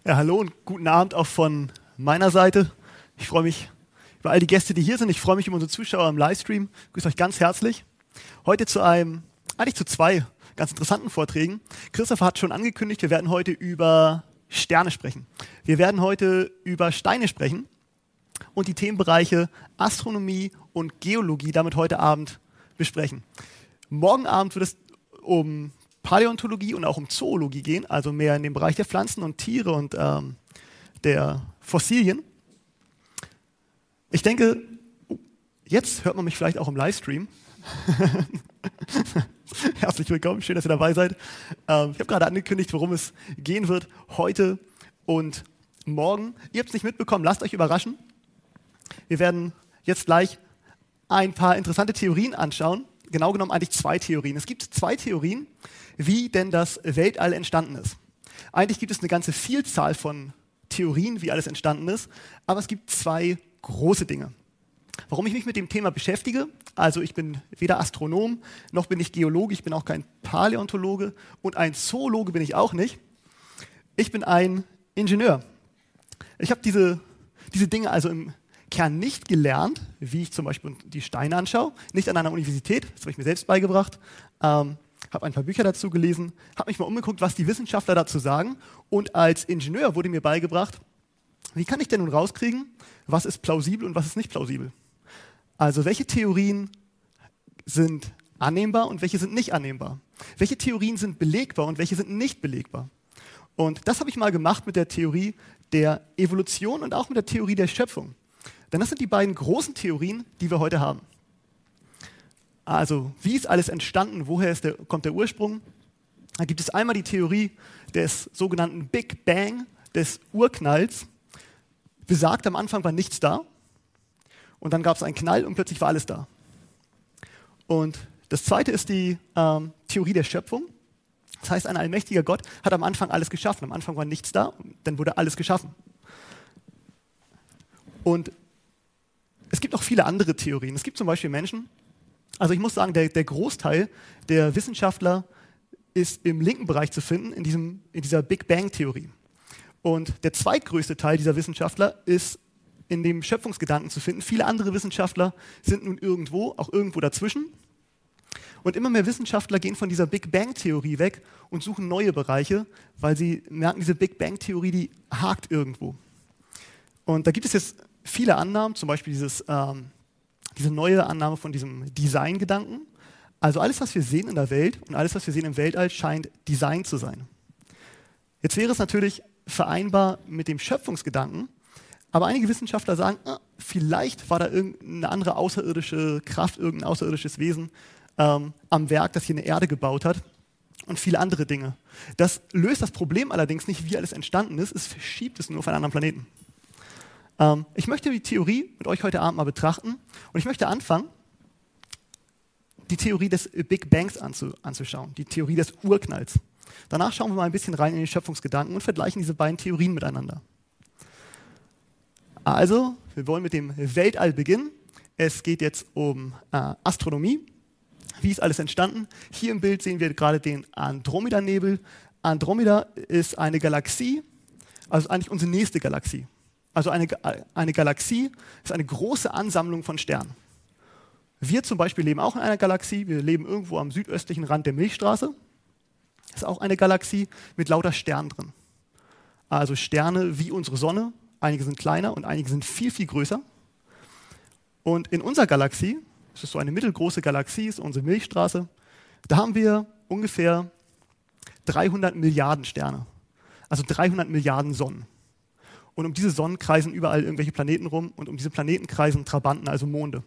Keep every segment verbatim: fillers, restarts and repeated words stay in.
Ja, hallo und guten Abend auch von meiner Seite. Ich freue mich über all die Gäste, die hier sind. Ich freue mich über unsere Zuschauer im Livestream. Ich grüße euch ganz herzlich. Heute zu einem, eigentlich zu zwei ganz interessanten Vorträgen. Christopher hat schon angekündigt, wir werden heute über Sterne sprechen. Wir werden heute über Steine sprechen und die Themenbereiche Astronomie und Geologie damit heute Abend besprechen. Morgen Abend wird es um Paläontologie und auch um Zoologie gehen, also mehr in den Bereich der Pflanzen und Tiere und ähm, der Fossilien. Ich denke, jetzt hört man mich vielleicht auch im Livestream. Herzlich willkommen, schön, dass ihr dabei seid. Ähm, ich habe gerade angekündigt, worum es gehen wird heute und morgen. Ihr habt es nicht mitbekommen, lasst euch überraschen. Wir werden jetzt gleich ein paar interessante Theorien anschauen. Genau genommen eigentlich zwei Theorien. Es gibt zwei Theorien, wie denn das Weltall entstanden ist. Eigentlich gibt es eine ganze Vielzahl von Theorien, wie alles entstanden ist, aber es gibt zwei große Dinge. Warum ich mich mit dem Thema beschäftige, also ich bin weder Astronom, noch bin ich Geologe, ich bin auch kein Paläontologe und ein Zoologe bin ich auch nicht. Ich bin ein Ingenieur. Ich habe diese, diese Dinge also im Kern nicht gelernt, wie ich zum Beispiel die Steine anschaue, nicht an einer Universität, das habe ich mir selbst beigebracht, ähm, habe ein paar Bücher dazu gelesen, habe mich mal umgeguckt, was die Wissenschaftler dazu sagen und als Ingenieur wurde mir beigebracht, wie kann ich denn nun rauskriegen, was ist plausibel und was ist nicht plausibel? Also welche Theorien sind annehmbar und welche sind nicht annehmbar? Welche Theorien sind belegbar und welche sind nicht belegbar? Und das habe ich mal gemacht mit der Theorie der Evolution und auch mit der Theorie der Schöpfung. Denn das sind die beiden großen Theorien, die wir heute haben. Also, wie ist alles entstanden? Woher ist der, kommt der Ursprung? Da gibt es einmal die Theorie des sogenannten Big Bang, des Urknalls. Besagt, am Anfang war nichts da. Und dann gab es einen Knall und plötzlich war alles da. Und das zweite ist die ähm, Theorie der Schöpfung. Das heißt, ein allmächtiger Gott hat am Anfang alles geschaffen. Am Anfang war nichts da, dann wurde alles geschaffen. Und es gibt noch viele andere Theorien. Es gibt zum Beispiel Menschen, also ich muss sagen, der, der Großteil der Wissenschaftler ist im linken Bereich zu finden, in, diesem, in dieser Big Bang-Theorie. Und der zweitgrößte Teil dieser Wissenschaftler ist in dem Schöpfungsgedanken zu finden. Viele andere Wissenschaftler sind nun irgendwo, auch irgendwo dazwischen. Und immer mehr Wissenschaftler gehen von dieser Big Bang-Theorie weg und suchen neue Bereiche, weil sie merken, diese Big Bang-Theorie, die hakt irgendwo. Und da gibt es jetzt viele Annahmen, zum Beispiel dieses, ähm, diese neue Annahme von diesem Design-Gedanken. Also alles, was wir sehen in der Welt und alles, was wir sehen im Weltall, scheint Design zu sein. Jetzt wäre es natürlich vereinbar mit dem Schöpfungsgedanken, aber einige Wissenschaftler sagen, ah, vielleicht war da irgendeine andere außerirdische Kraft, irgendein außerirdisches Wesen ähm, am Werk, das hier eine Erde gebaut hat und viele andere Dinge. Das löst das Problem allerdings nicht, wie alles entstanden ist, es verschiebt es nur auf einen anderen Planeten. Ähm, ich möchte die Theorie mit euch heute Abend mal betrachten und ich möchte anfangen, die Theorie des Big Bangs anzu, anzuschauen, die Theorie des Urknalls. Danach schauen wir mal ein bisschen rein in den Schöpfungsgedanken und vergleichen diese beiden Theorien miteinander. Also, wir wollen mit dem Weltall beginnen. Es geht jetzt um äh, Astronomie. Wie ist alles entstanden? Hier im Bild sehen wir gerade den Andromeda-Nebel. Andromeda ist eine Galaxie, also eigentlich unsere nächste Galaxie. Also eine, eine Galaxie ist eine große Ansammlung von Sternen. Wir zum Beispiel leben auch in einer Galaxie. Wir leben irgendwo am südöstlichen Rand der Milchstraße. Das ist auch eine Galaxie mit lauter Sternen drin. Also Sterne wie unsere Sonne. Einige sind kleiner und einige sind viel, viel größer. Und in unserer Galaxie, das ist so eine mittelgroße Galaxie, ist unsere Milchstraße, da haben wir ungefähr dreihundert Milliarden Sterne. Also dreihundert Milliarden Sonnen. Und um diese Sonnen kreisen überall irgendwelche Planeten rum und um diese Planeten kreisen Trabanten, also Monde.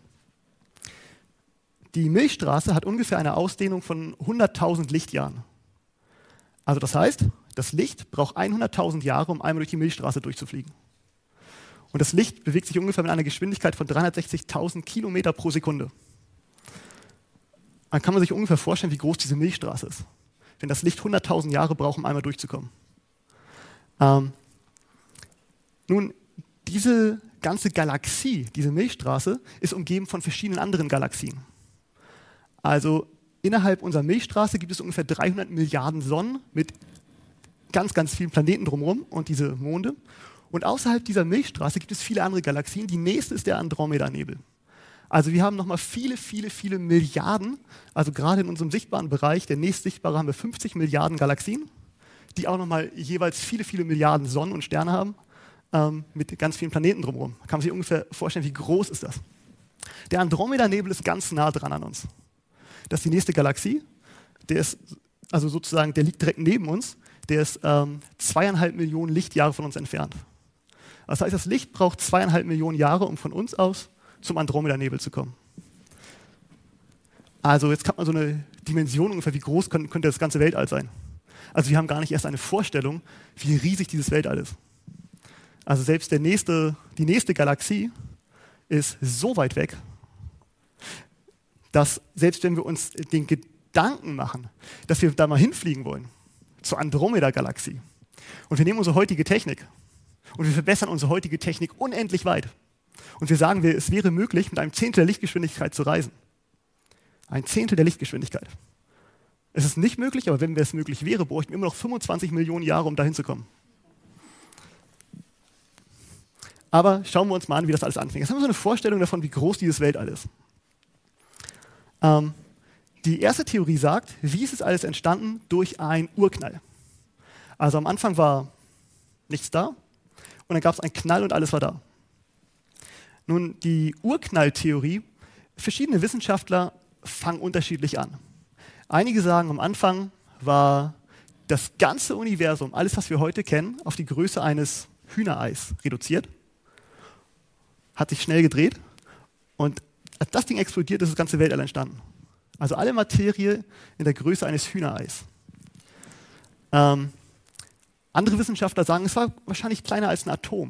Die Milchstraße hat ungefähr eine Ausdehnung von hunderttausend Lichtjahren. Also das heißt, das Licht braucht hunderttausend Jahre, um einmal durch die Milchstraße durchzufliegen. Und das Licht bewegt sich ungefähr mit einer Geschwindigkeit von dreihundertsechzigtausend Kilometer pro Sekunde. Dann kann man sich ungefähr vorstellen, wie groß diese Milchstraße ist. Wenn das Licht hunderttausend Jahre braucht, um einmal durchzukommen. Ähm, nun, diese ganze Galaxie, diese Milchstraße, ist umgeben von verschiedenen anderen Galaxien. Also innerhalb unserer Milchstraße gibt es ungefähr dreihundert Milliarden Sonnen mit ganz, ganz vielen Planeten drumherum und diese Monde. Und außerhalb dieser Milchstraße gibt es viele andere Galaxien. Die nächste ist der Andromeda-Nebel. Also wir haben nochmal viele, viele, viele Milliarden, also gerade in unserem sichtbaren Bereich, der nächstsichtbare, haben wir fünfzig Milliarden Galaxien, die auch nochmal jeweils viele, viele Milliarden Sonnen und Sterne haben, ähm, mit ganz vielen Planeten drumherum. Da kann man sich ungefähr vorstellen, wie groß ist das. Der Andromeda-Nebel ist ganz nah dran an uns. Das ist die nächste Galaxie, der ist, also sozusagen, der liegt direkt neben uns, der ist ähm, zweieinhalb Millionen Lichtjahre von uns entfernt. Das heißt, das Licht braucht zweieinhalb Millionen Jahre, um von uns aus zum Andromeda-Nebel zu kommen. Also jetzt hat man so eine Dimension ungefähr, wie groß könnte, könnte das ganze Weltall sein. Also wir haben gar nicht erst eine Vorstellung, wie riesig dieses Weltall ist. Also selbst der nächste, die nächste Galaxie ist so weit weg, dass selbst wenn wir uns den Gedanken machen, dass wir da mal hinfliegen wollen, zur Andromeda-Galaxie, und wir nehmen unsere heutige Technik und wir verbessern unsere heutige Technik unendlich weit, und wir sagen, es wäre möglich, mit einem Zehntel der Lichtgeschwindigkeit zu reisen. Ein Zehntel der Lichtgeschwindigkeit. Es ist nicht möglich, aber wenn es möglich wäre, bräuchten wir immer noch fünfundzwanzig Millionen Jahre, um dahin zu kommen. Aber schauen wir uns mal an, wie das alles anfängt. Jetzt haben wir so eine Vorstellung davon, wie groß dieses Weltall ist. Ähm, die erste Theorie sagt, wie ist es alles entstanden? Durch einen Urknall. Also am Anfang war nichts da und dann gab es einen Knall und alles war da. Nun, die Urknalltheorie, verschiedene Wissenschaftler fangen unterschiedlich an. Einige sagen, am Anfang war das ganze Universum, alles, was wir heute kennen, auf die Größe eines Hühnereis reduziert, hat sich schnell gedreht und als das Ding explodiert, ist das ganze Weltall entstanden. Also alle Materie in der Größe eines Hühnereis. Ähm, andere Wissenschaftler sagen, es war wahrscheinlich kleiner als ein Atom.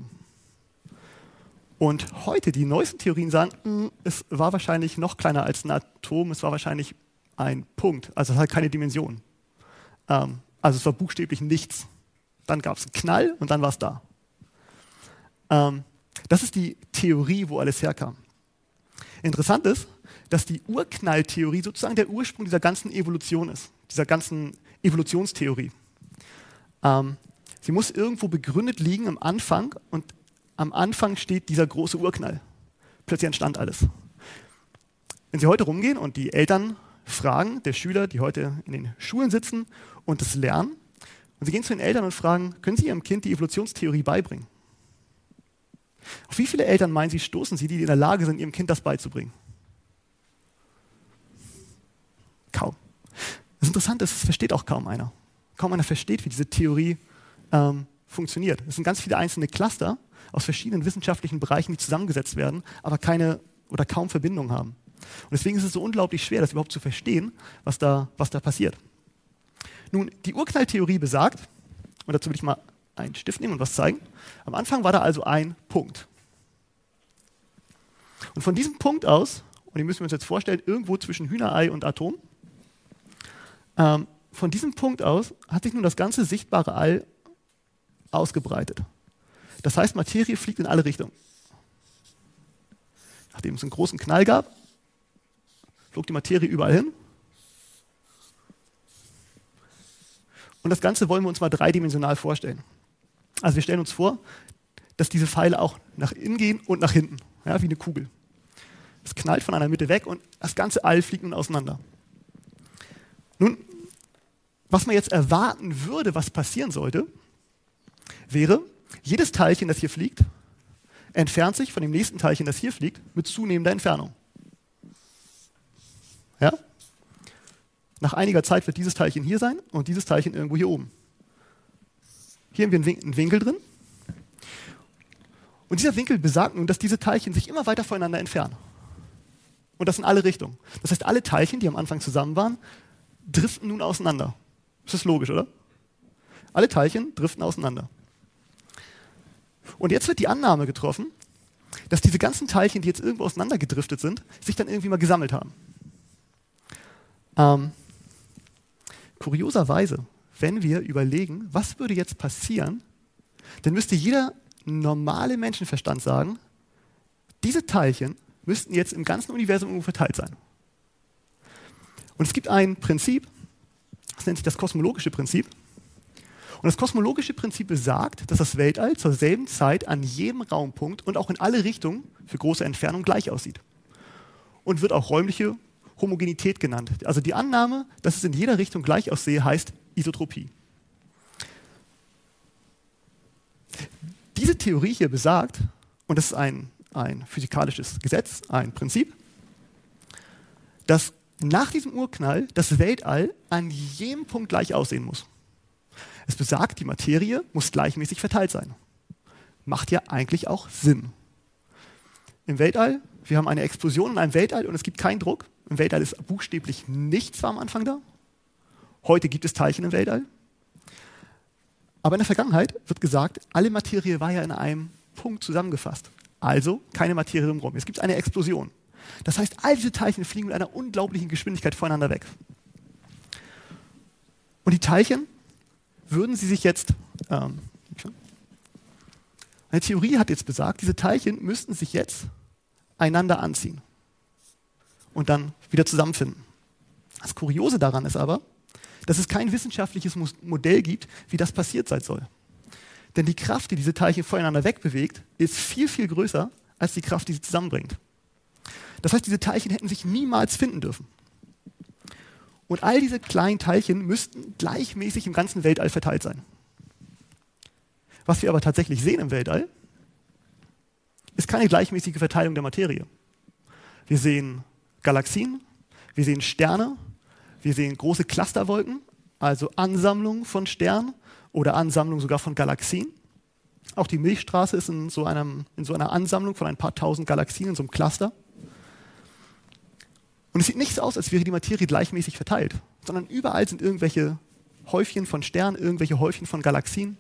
Und heute, die neuesten Theorien sagen, mh, es war wahrscheinlich noch kleiner als ein Atom, es war wahrscheinlich ein Punkt, also es hat keine Dimension. Ähm, also es war buchstäblich nichts. Dann gab es einen Knall und dann war es da. Ähm, das ist die Theorie, wo alles herkam. Interessant ist, dass die Urknalltheorie sozusagen der Ursprung dieser ganzen Evolution ist, dieser ganzen Evolutionstheorie. Ähm, sie muss irgendwo begründet liegen am Anfang und am Anfang steht dieser große Urknall. Plötzlich entstand alles. Wenn Sie heute rumgehen und die Eltern fragen, der Schüler, die heute in den Schulen sitzen und das lernen, und Sie gehen zu den Eltern und fragen, können Sie Ihrem Kind die Evolutionstheorie beibringen? Auf wie viele Eltern meinen Sie, stoßen Sie, die in der Lage sind, Ihrem Kind das beizubringen? Kaum. Das Interessante ist, es versteht auch kaum einer. Kaum einer versteht, wie diese Theorie ähm, funktioniert. Es sind ganz viele einzelne Cluster aus verschiedenen wissenschaftlichen Bereichen, die zusammengesetzt werden, aber keine oder kaum Verbindung haben. Und deswegen ist es so unglaublich schwer, das überhaupt zu verstehen, was da, was da passiert. Nun, die Urknalltheorie besagt, und dazu will ich mal einen Stift nehmen und was zeigen, am Anfang war da also ein Punkt. Und von diesem Punkt aus, und den müssen wir uns jetzt vorstellen, irgendwo zwischen Hühnerei und Atom, ähm, von diesem Punkt aus hat sich nun das ganze sichtbare All ausgebreitet. Das heißt, Materie fliegt in alle Richtungen. Nachdem es einen großen Knall gab, flog die Materie überall hin. Und das Ganze wollen wir uns mal dreidimensional vorstellen. Also wir stellen uns vor, dass diese Pfeile auch nach innen gehen und nach hinten, ja, wie eine Kugel. Es knallt von einer Mitte weg und das ganze All fliegt nun auseinander. Nun, was man jetzt erwarten würde, was passieren sollte, wäre, jedes Teilchen, das hier fliegt, entfernt sich von dem nächsten Teilchen, das hier fliegt, mit zunehmender Entfernung. Ja? Nach einiger Zeit wird dieses Teilchen hier sein und dieses Teilchen irgendwo hier oben. Hier haben wir einen Winkel drin. Und dieser Winkel besagt nun, dass diese Teilchen sich immer weiter voneinander entfernen. Und das in alle Richtungen. Das heißt, alle Teilchen, die am Anfang zusammen waren, driften nun auseinander. Das ist logisch, oder? Alle Teilchen driften auseinander. Und jetzt wird die Annahme getroffen, dass diese ganzen Teilchen, die jetzt irgendwo auseinandergedriftet sind, sich dann irgendwie mal gesammelt haben. Ähm, kurioserweise, wenn wir überlegen, was würde jetzt passieren, dann müsste jeder normale Menschenverstand sagen, diese Teilchen müssten jetzt im ganzen Universum irgendwo verteilt sein. Und es gibt ein Prinzip, das nennt sich das kosmologische Prinzip. Und das kosmologische Prinzip besagt, dass das Weltall zur selben Zeit an jedem Raumpunkt und auch in alle Richtungen für große Entfernungen gleich aussieht. Und wird auch räumliche Homogenität genannt. Also die Annahme, dass es in jeder Richtung gleich aussehe, heißt Isotropie. Diese Theorie hier besagt, und das ist ein, ein physikalisches Gesetz, ein Prinzip, dass nach diesem Urknall das Weltall an jedem Punkt gleich aussehen muss. Es besagt, die Materie muss gleichmäßig verteilt sein. Macht ja eigentlich auch Sinn. Im Weltall, wir haben eine Explosion in einem Weltall und es gibt keinen Druck. Im Weltall ist buchstäblich nichts war am Anfang da. Heute gibt es Teilchen im Weltall. Aber in der Vergangenheit wird gesagt, alle Materie war ja in einem Punkt zusammengefasst. Also keine Materie im Raum. Es gibt eine Explosion. Das heißt, all diese Teilchen fliegen mit einer unglaublichen Geschwindigkeit voneinander weg. Und die Teilchen würden sie sich jetzt, ähm, eine Theorie hat jetzt besagt, diese Teilchen müssten sich jetzt einander anziehen und dann wieder zusammenfinden. Das Kuriose daran ist aber, dass es kein wissenschaftliches Modell gibt, wie das passiert sein soll. Denn die Kraft, die diese Teilchen voneinander wegbewegt, ist viel, viel größer als die Kraft, die sie zusammenbringt. Das heißt, diese Teilchen hätten sich niemals finden dürfen. Und all diese kleinen Teilchen müssten gleichmäßig im ganzen Weltall verteilt sein. Was wir aber tatsächlich sehen im Weltall, ist keine gleichmäßige Verteilung der Materie. Wir sehen Galaxien, wir sehen Sterne, wir sehen große Clusterwolken, also Ansammlungen von Sternen oder Ansammlungen sogar von Galaxien. Auch die Milchstraße ist in so, einem, in so einer Ansammlung von ein paar tausend Galaxien, in so einem Cluster. Und es sieht nicht so aus, als wäre die Materie gleichmäßig verteilt, sondern überall sind irgendwelche Häufchen von Sternen, irgendwelche Häufchen von Galaxien.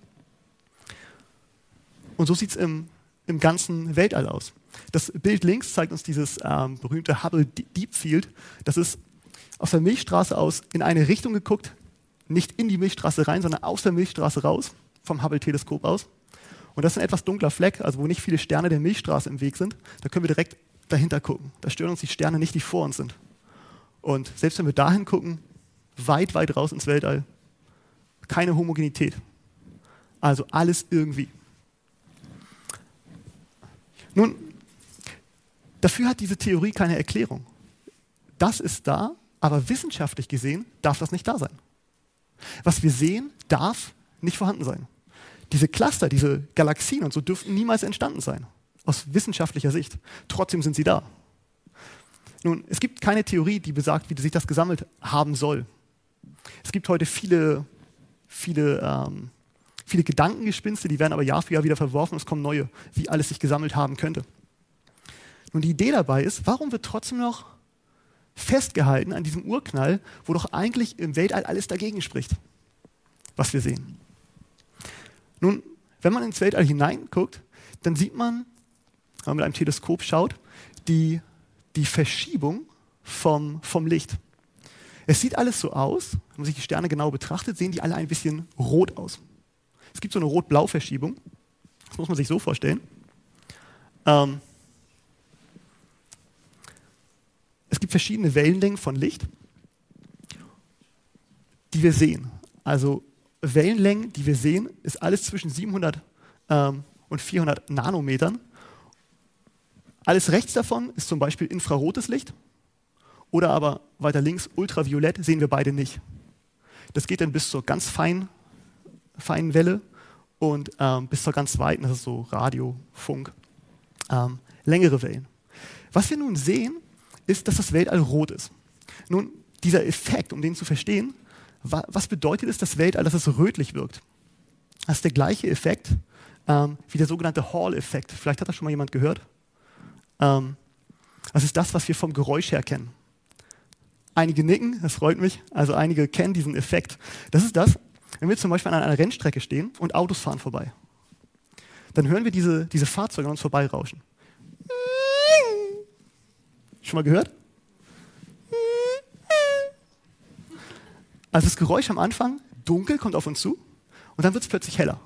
Und so sieht es im, im ganzen Weltall aus. Das Bild links zeigt uns dieses ähm, berühmte Hubble Deep Field. Das ist aus der Milchstraße aus in eine Richtung geguckt, nicht in die Milchstraße rein, sondern aus der Milchstraße raus, vom Hubble-Teleskop aus. Und das ist ein etwas dunkler Fleck, also wo nicht viele Sterne der Milchstraße im Weg sind. Da können wir direkt dahinter gucken. Da stören uns die Sterne nicht, die vor uns sind. Und selbst wenn wir dahin gucken, weit, weit raus ins Weltall, keine Homogenität. Also alles irgendwie. Nun, dafür hat diese Theorie keine Erklärung. Das ist da, aber wissenschaftlich gesehen darf das nicht da sein. Was wir sehen, darf nicht vorhanden sein. Diese Cluster, diese Galaxien und so dürften niemals entstanden sein, aus wissenschaftlicher Sicht. Trotzdem sind sie da. Nun, es gibt keine Theorie, die besagt, wie sich das gesammelt haben soll. Es gibt heute viele, viele, ähm, viele Gedankengespinste, die werden aber Jahr für Jahr wieder verworfen und es kommen neue, wie alles sich gesammelt haben könnte. Nun, die Idee dabei ist, warum wird trotzdem noch festgehalten an diesem Urknall, wo doch eigentlich im Weltall alles dagegen spricht, was wir sehen. Nun, wenn man ins Weltall hineinguckt, dann sieht man, wenn man mit einem Teleskop schaut, die, die Verschiebung vom, vom Licht. Es sieht alles so aus, wenn man sich die Sterne genau betrachtet, sehen die alle ein bisschen rot aus. Es gibt so eine Rot-Blau-Verschiebung, das muss man sich so vorstellen. Ähm, Es gibt verschiedene Wellenlängen von Licht, die wir sehen. Also Wellenlängen, die wir sehen, ist alles zwischen siebenhundert ähm, und vierhundert Nanometern. Alles rechts davon ist zum Beispiel infrarotes Licht oder aber weiter links ultraviolett, sehen wir beide nicht. Das geht dann bis zur ganz feinen, feinen Welle und ähm, bis zur ganz weiten, das ist so Radio, Funk, ähm, längere Wellen. Was wir nun sehen, ist, dass das Weltall rot ist. Nun, dieser Effekt, um den zu verstehen, wa was bedeutet es, das Weltall, dass es rötlich wirkt? Das ist der gleiche Effekt ähm, wie der sogenannte Hall-Effekt. Vielleicht hat das schon mal jemand gehört. Ähm, das ist das, was wir vom Geräusch her kennen. Einige nicken, das freut mich, also einige kennen diesen Effekt. Das ist das, wenn wir zum Beispiel an einer Rennstrecke stehen und Autos fahren vorbei. Dann hören wir diese, diese Fahrzeuge an uns vorbeirauschen. Schon mal gehört? Also das Geräusch am Anfang, dunkel, kommt auf uns zu und dann wird es plötzlich heller.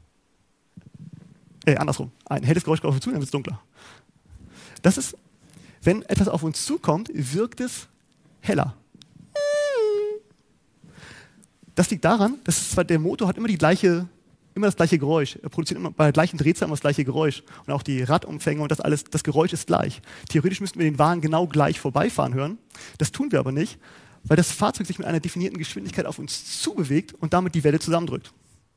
Äh, andersrum. Ein helles Geräusch kommt auf uns zu, dann wird es dunkler. Das ist, wenn etwas auf uns zukommt, wirkt es heller. Das liegt daran, dass zwar der Motor hat immer die gleiche, immer das gleiche Geräusch. Er produziert immer bei der gleichen Drehzahl immer das gleiche Geräusch. Und auch die Radumfänge und das alles, das Geräusch ist gleich. Theoretisch müssten wir den Wagen genau gleich vorbeifahren hören. Das tun wir aber nicht, weil das Fahrzeug sich mit einer definierten Geschwindigkeit auf uns zubewegt und damit die Welle zusammendrückt.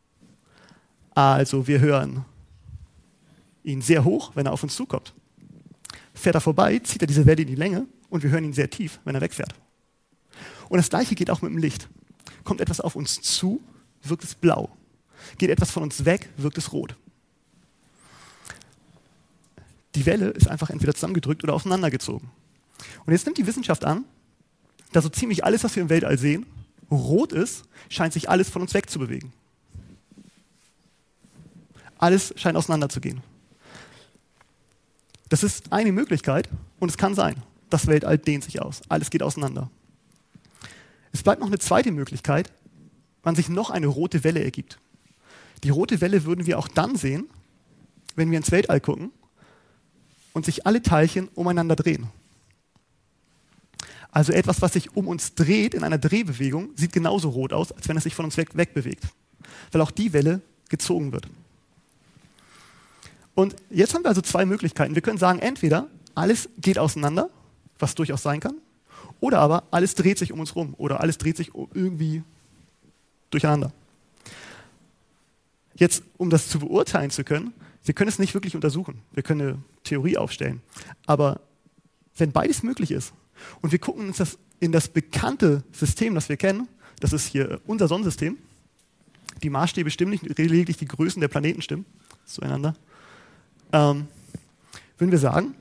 Also wir hören ihn sehr hoch, wenn er auf uns zukommt. Fährt er vorbei, zieht er diese Welle in die Länge und wir hören ihn sehr tief, wenn er wegfährt. Und das Gleiche geht auch mit dem Licht. Kommt etwas auf uns zu, wirkt es blau. Geht etwas von uns weg, wirkt es rot. Die Welle ist einfach entweder zusammengedrückt oder auseinandergezogen. Und jetzt nimmt die Wissenschaft an, dass so ziemlich alles, was wir im Weltall sehen, rot ist, scheint sich alles von uns wegzubewegen. Alles scheint auseinanderzugehen. Das ist eine Möglichkeit und es kann sein. Das Weltall dehnt sich aus. Alles geht auseinander. Es bleibt noch eine zweite Möglichkeit, wann sich noch eine rote Welle ergibt. Die rote Welle würden wir auch dann sehen, wenn wir ins Weltall gucken und sich alle Teilchen umeinander drehen. Also etwas, was sich um uns dreht in einer Drehbewegung, sieht genauso rot aus, als wenn es sich von uns weg, wegbewegt, weil auch die Welle gezogen wird. Und jetzt haben wir also zwei Möglichkeiten. Wir können sagen, entweder alles geht auseinander, was durchaus sein kann, oder aber alles dreht sich um uns rum oder alles dreht sich irgendwie durcheinander. Jetzt, um das zu beurteilen zu können, wir können es nicht wirklich untersuchen. Wir können eine Theorie aufstellen. Aber wenn beides möglich ist und wir gucken uns das in das bekannte System, das wir kennen, das ist hier unser Sonnensystem, die Maßstäbe stimmen nicht, lediglich die Größen der Planeten stimmen zueinander, ähm, würden wir sagen,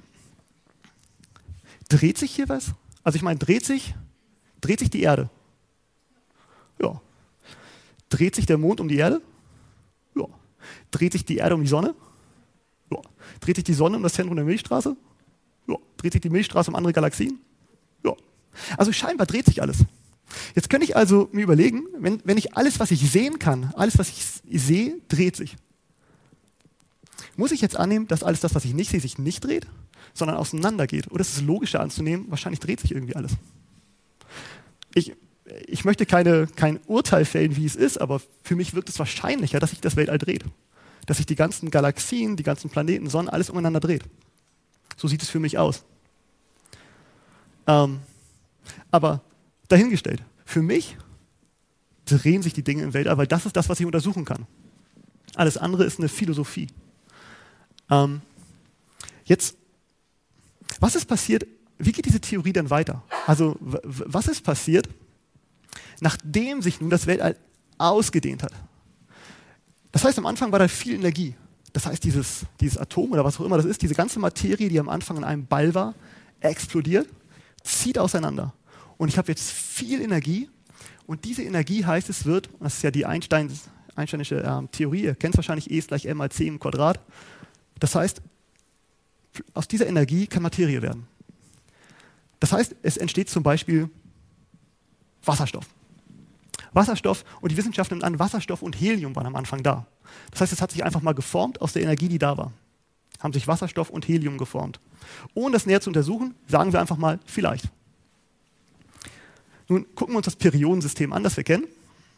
dreht sich hier was? Also ich meine, dreht sich, dreht sich die Erde? Ja. Dreht sich der Mond um die Erde? Ja. Dreht sich die Erde um die Sonne? Ja. Dreht sich die Sonne um das Zentrum der Milchstraße? Ja. Dreht sich die Milchstraße um andere Galaxien? Ja. Also scheinbar dreht sich alles. Jetzt könnte ich also mir überlegen, wenn, wenn ich alles, was ich sehen kann, alles, was ich sehe, dreht sich. Muss ich jetzt annehmen, dass alles das, was ich nicht sehe, sich nicht dreht, sondern auseinandergeht? Oder ist es logischer anzunehmen, wahrscheinlich dreht sich irgendwie alles? Ich, ich möchte keine, kein Urteil fällen, wie es ist, aber für mich wirkt es wahrscheinlicher, dass sich das Weltall dreht. Dass sich die ganzen Galaxien, die ganzen Planeten, Sonnen, alles umeinander dreht. So sieht es für mich aus. Ähm, aber dahingestellt, für mich drehen sich die Dinge im Weltall, weil das ist das, was ich untersuchen kann. Alles andere ist eine Philosophie. Ähm, jetzt, was ist passiert, wie geht diese Theorie dann weiter? Also, w- was ist passiert, nachdem sich nun das Weltall ausgedehnt hat? Das heißt, am Anfang war da viel Energie. Das heißt, dieses, dieses Atom oder was auch immer das ist, diese ganze Materie, die am Anfang in einem Ball war, explodiert, zieht auseinander. Und ich habe jetzt viel Energie und diese Energie heißt, es wird, das ist ja die Einstein, Einsteinische ähm, Theorie, ihr kennt es wahrscheinlich, E ist gleich m mal c im Quadrat. Das heißt, aus dieser Energie kann Materie werden. Das heißt, es entsteht zum Beispiel Wasserstoff. Wasserstoff, und die Wissenschaft nimmt an, Wasserstoff und Helium waren am Anfang da. Das heißt, es hat sich einfach mal geformt aus der Energie, die da war. Haben sich Wasserstoff und Helium geformt. Ohne das näher zu untersuchen, sagen wir einfach mal, vielleicht. Nun gucken wir uns das Periodensystem an, das wir kennen.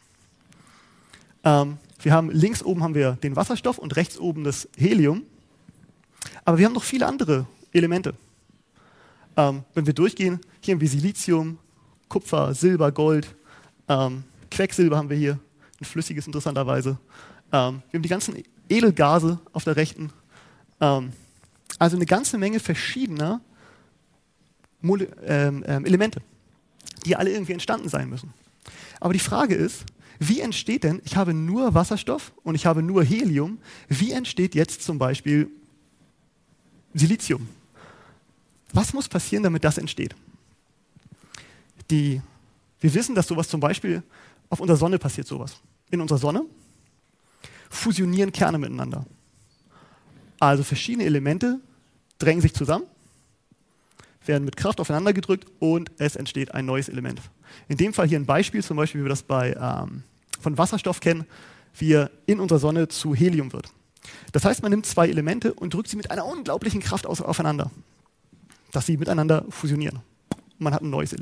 Ähm, wir haben links oben haben wir den Wasserstoff und rechts oben das Helium. Aber wir haben noch viele andere Elemente. Ähm, wenn wir durchgehen, hier haben wir Silizium, Kupfer, Silber, Gold, ähm, Quecksilber haben wir hier, ein flüssiges interessanterweise. Ähm, wir haben die ganzen Edelgase auf der rechten. Ähm, also eine ganze Menge verschiedener Mole ähm, ähm, Elemente, die alle irgendwie entstanden sein müssen. Aber die Frage ist, wie entsteht denn, ich habe nur Wasserstoff und ich habe nur Helium, wie entsteht jetzt zum Beispiel Silizium? Was muss passieren, damit das entsteht? Die, wir wissen, dass sowas zum Beispiel auf unserer Sonne passiert, sowas. In unserer Sonne fusionieren Kerne miteinander. Also verschiedene Elemente drängen sich zusammen, werden mit Kraft aufeinander gedrückt und es entsteht ein neues Element. In dem Fall hier ein Beispiel, zum Beispiel, wie wir das bei, ähm, von Wasserstoff kennen, wie er in unserer Sonne zu Helium wird. Das heißt, man nimmt zwei Elemente und drückt sie mit einer unglaublichen Kraft aus, aufeinander, dass sie miteinander fusionieren. Und man hat ein neues Element.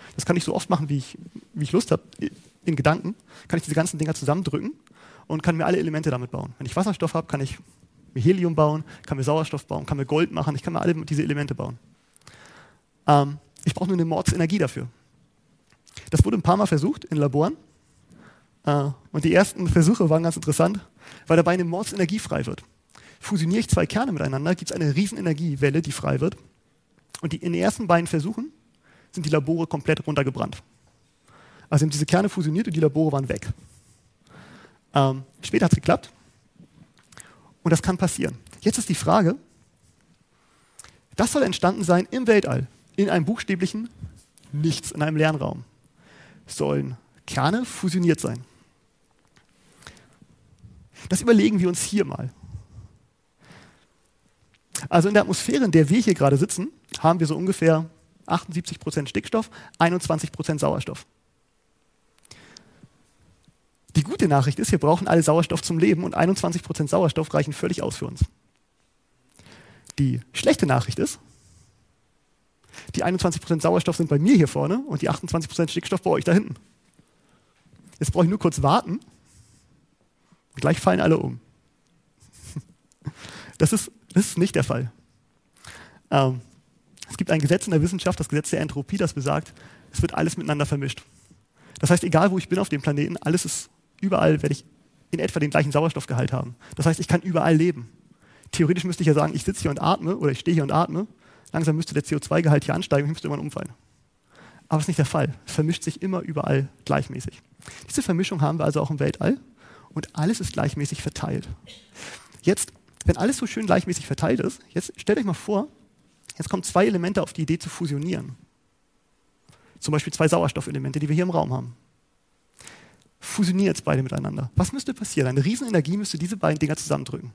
Das kann ich so oft machen, wie ich, wie ich Lust habe, in Gedanken. Kann ich diese ganzen Dinger zusammendrücken und kann mir alle Elemente damit bauen. Wenn ich Wasserstoff habe, kann ich mir Helium bauen, kann mir Sauerstoff bauen, kann mir Gold machen, ich kann mir alle diese Elemente bauen. Ähm, ich brauche nur eine Mordsenergie dafür. Das wurde ein paar Mal versucht in Laboren. Äh, und die ersten Versuche waren ganz interessant, weil dabei eine Mordsenergie frei wird. Fusioniere ich zwei Kerne miteinander, gibt es eine riesen Energiewelle, die frei wird. Und die, in den ersten beiden Versuchen sind die Labore komplett runtergebrannt. Also haben diese Kerne fusioniert und die Labore waren weg. Ähm, später hat es geklappt. Und das kann passieren. Jetzt ist die Frage, das soll entstanden sein im Weltall, in einem buchstäblichen Nichts, in einem leeren Raum. Sollen Kerne fusioniert sein. Das überlegen wir uns hier mal. Also in der Atmosphäre, in der wir hier gerade sitzen, haben wir so ungefähr achtundsiebzig Prozent Stickstoff, einundzwanzig Prozent Sauerstoff. Die gute Nachricht ist, wir brauchen alle Sauerstoff zum Leben und einundzwanzig Prozent Sauerstoff reichen völlig aus für uns. Die schlechte Nachricht ist, die einundzwanzig Prozent Sauerstoff sind bei mir hier vorne und die achtundzwanzig Prozent Stickstoff bei euch da hinten. Jetzt brauche ich nur kurz warten und gleich fallen alle um. Das ist, das ist nicht der Fall. Ähm, es gibt ein Gesetz in der Wissenschaft, das Gesetz der Entropie, das besagt, es wird alles miteinander vermischt. Das heißt, egal wo ich bin auf dem Planeten, alles ist überall, werde ich in etwa den gleichen Sauerstoffgehalt haben. Das heißt, ich kann überall leben. Theoretisch müsste ich ja sagen, ich sitze hier und atme oder ich stehe hier und atme. Langsam müsste der C O zwei Gehalt hier ansteigen und ich müsste irgendwann umfallen. Aber das ist nicht der Fall. Es vermischt sich immer überall gleichmäßig. Diese Vermischung haben wir also auch im Weltall und alles ist gleichmäßig verteilt. Jetzt, wenn alles so schön gleichmäßig verteilt ist, jetzt stellt euch mal vor, jetzt kommen zwei Elemente auf die Idee zu fusionieren. Zum Beispiel zwei Sauerstoffelemente, die wir hier im Raum haben. Fusionieren jetzt beide miteinander. Was müsste passieren? Eine Riesenenergie müsste diese beiden Dinger zusammendrücken.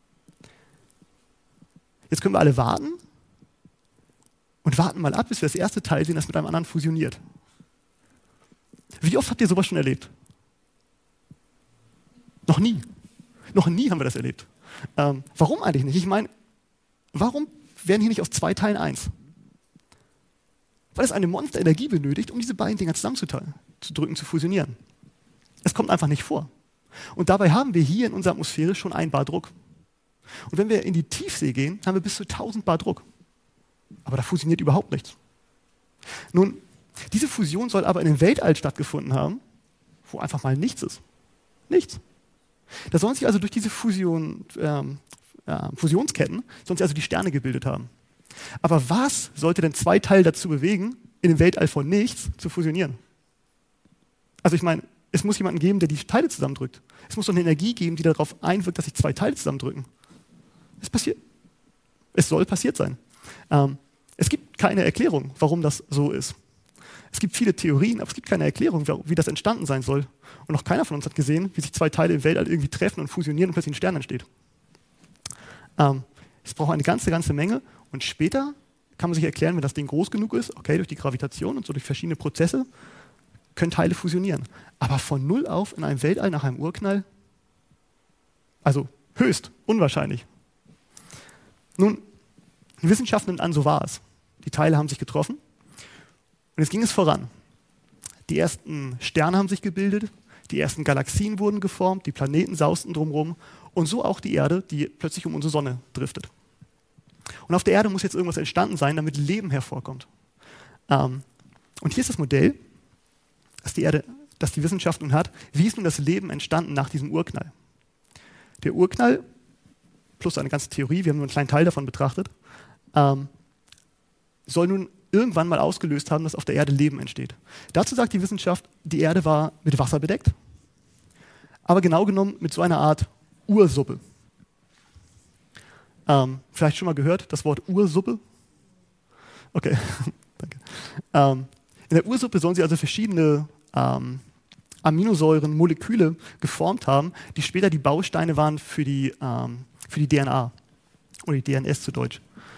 Jetzt können wir alle warten und warten mal ab, bis wir das erste Teil sehen, das mit einem anderen fusioniert. Wie oft habt ihr sowas schon erlebt? Noch nie. Noch nie haben wir das erlebt. Ähm, warum eigentlich nicht? Ich meine, warum werden hier nicht aus zwei Teilen eins? Weil es eine Monsterenergie benötigt, um diese beiden Dinger zusammenzuteilen, zu drücken, zu fusionieren. Es kommt einfach nicht vor. Und dabei haben wir hier in unserer Atmosphäre schon ein Bar Druck. Und wenn wir in die Tiefsee gehen, haben wir bis zu tausend Bar Druck. Aber da fusioniert überhaupt nichts. Nun, diese Fusion soll aber in dem Weltall stattgefunden haben, wo einfach mal nichts ist. Nichts. Da sollen sich also durch diese Fusion, ähm, äh, Fusionsketten, sollen sich also die Sterne gebildet haben. Aber was sollte denn zwei Teile dazu bewegen, in dem Weltall von nichts zu fusionieren? Also ich meine, es muss jemanden geben, der die Teile zusammendrückt. Es muss doch eine Energie geben, die darauf einwirkt, dass sich zwei Teile zusammendrücken. Es passiert. Es soll passiert sein. Ähm, es gibt keine Erklärung, warum das so ist. Es gibt viele Theorien, aber es gibt keine Erklärung, wie das entstanden sein soll. Und noch keiner von uns hat gesehen, wie sich zwei Teile im Weltall irgendwie treffen und fusionieren und plötzlich ein Stern entsteht. Ähm, es braucht eine ganze, ganze Menge. Und später kann man sich erklären, wenn das Ding groß genug ist, okay, durch die Gravitation und so durch verschiedene Prozesse, können Teile fusionieren. Aber von null auf in einem Weltall nach einem Urknall, also höchst unwahrscheinlich. Nun, die Wissenschaft nimmt an, so war es. Die Teile haben sich getroffen und jetzt ging es voran. Die ersten Sterne haben sich gebildet, die ersten Galaxien wurden geformt, die Planeten sausten drumherum und so auch die Erde, die plötzlich um unsere Sonne driftet. Und auf der Erde muss jetzt irgendwas entstanden sein, damit Leben hervorkommt. Ähm, und hier ist das Modell, das die, Erde, das die Wissenschaft nun hat. Wie ist nun das Leben entstanden nach diesem Urknall? Der Urknall, plus eine ganze Theorie, wir haben nur einen kleinen Teil davon betrachtet, ähm, soll nun irgendwann mal ausgelöst haben, dass auf der Erde Leben entsteht. Dazu sagt die Wissenschaft, die Erde war mit Wasser bedeckt, aber genau genommen mit so einer Art Ursuppe. Ähm, vielleicht schon mal gehört, das Wort Ursuppe? Okay, danke. Ähm, in der Ursuppe sollen sie also verschiedene ähm, Aminosäuren, Moleküle geformt haben, die später die Bausteine waren für die, ähm, für die D N A oder die D N S zu Deutsch.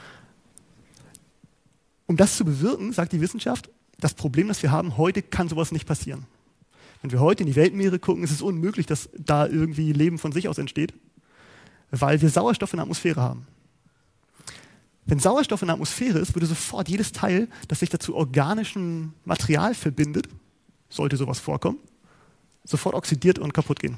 Um das zu bewirken, sagt die Wissenschaft, das Problem, das wir haben, heute kann sowas nicht passieren. Wenn wir heute in die Weltmeere gucken, ist es unmöglich, dass da irgendwie Leben von sich aus entsteht, weil wir Sauerstoff in der Atmosphäre haben. Wenn Sauerstoff in der Atmosphäre ist, würde sofort jedes Teil, das sich dazu organischem Material verbindet, sollte sowas vorkommen, sofort oxidiert und kaputt gehen.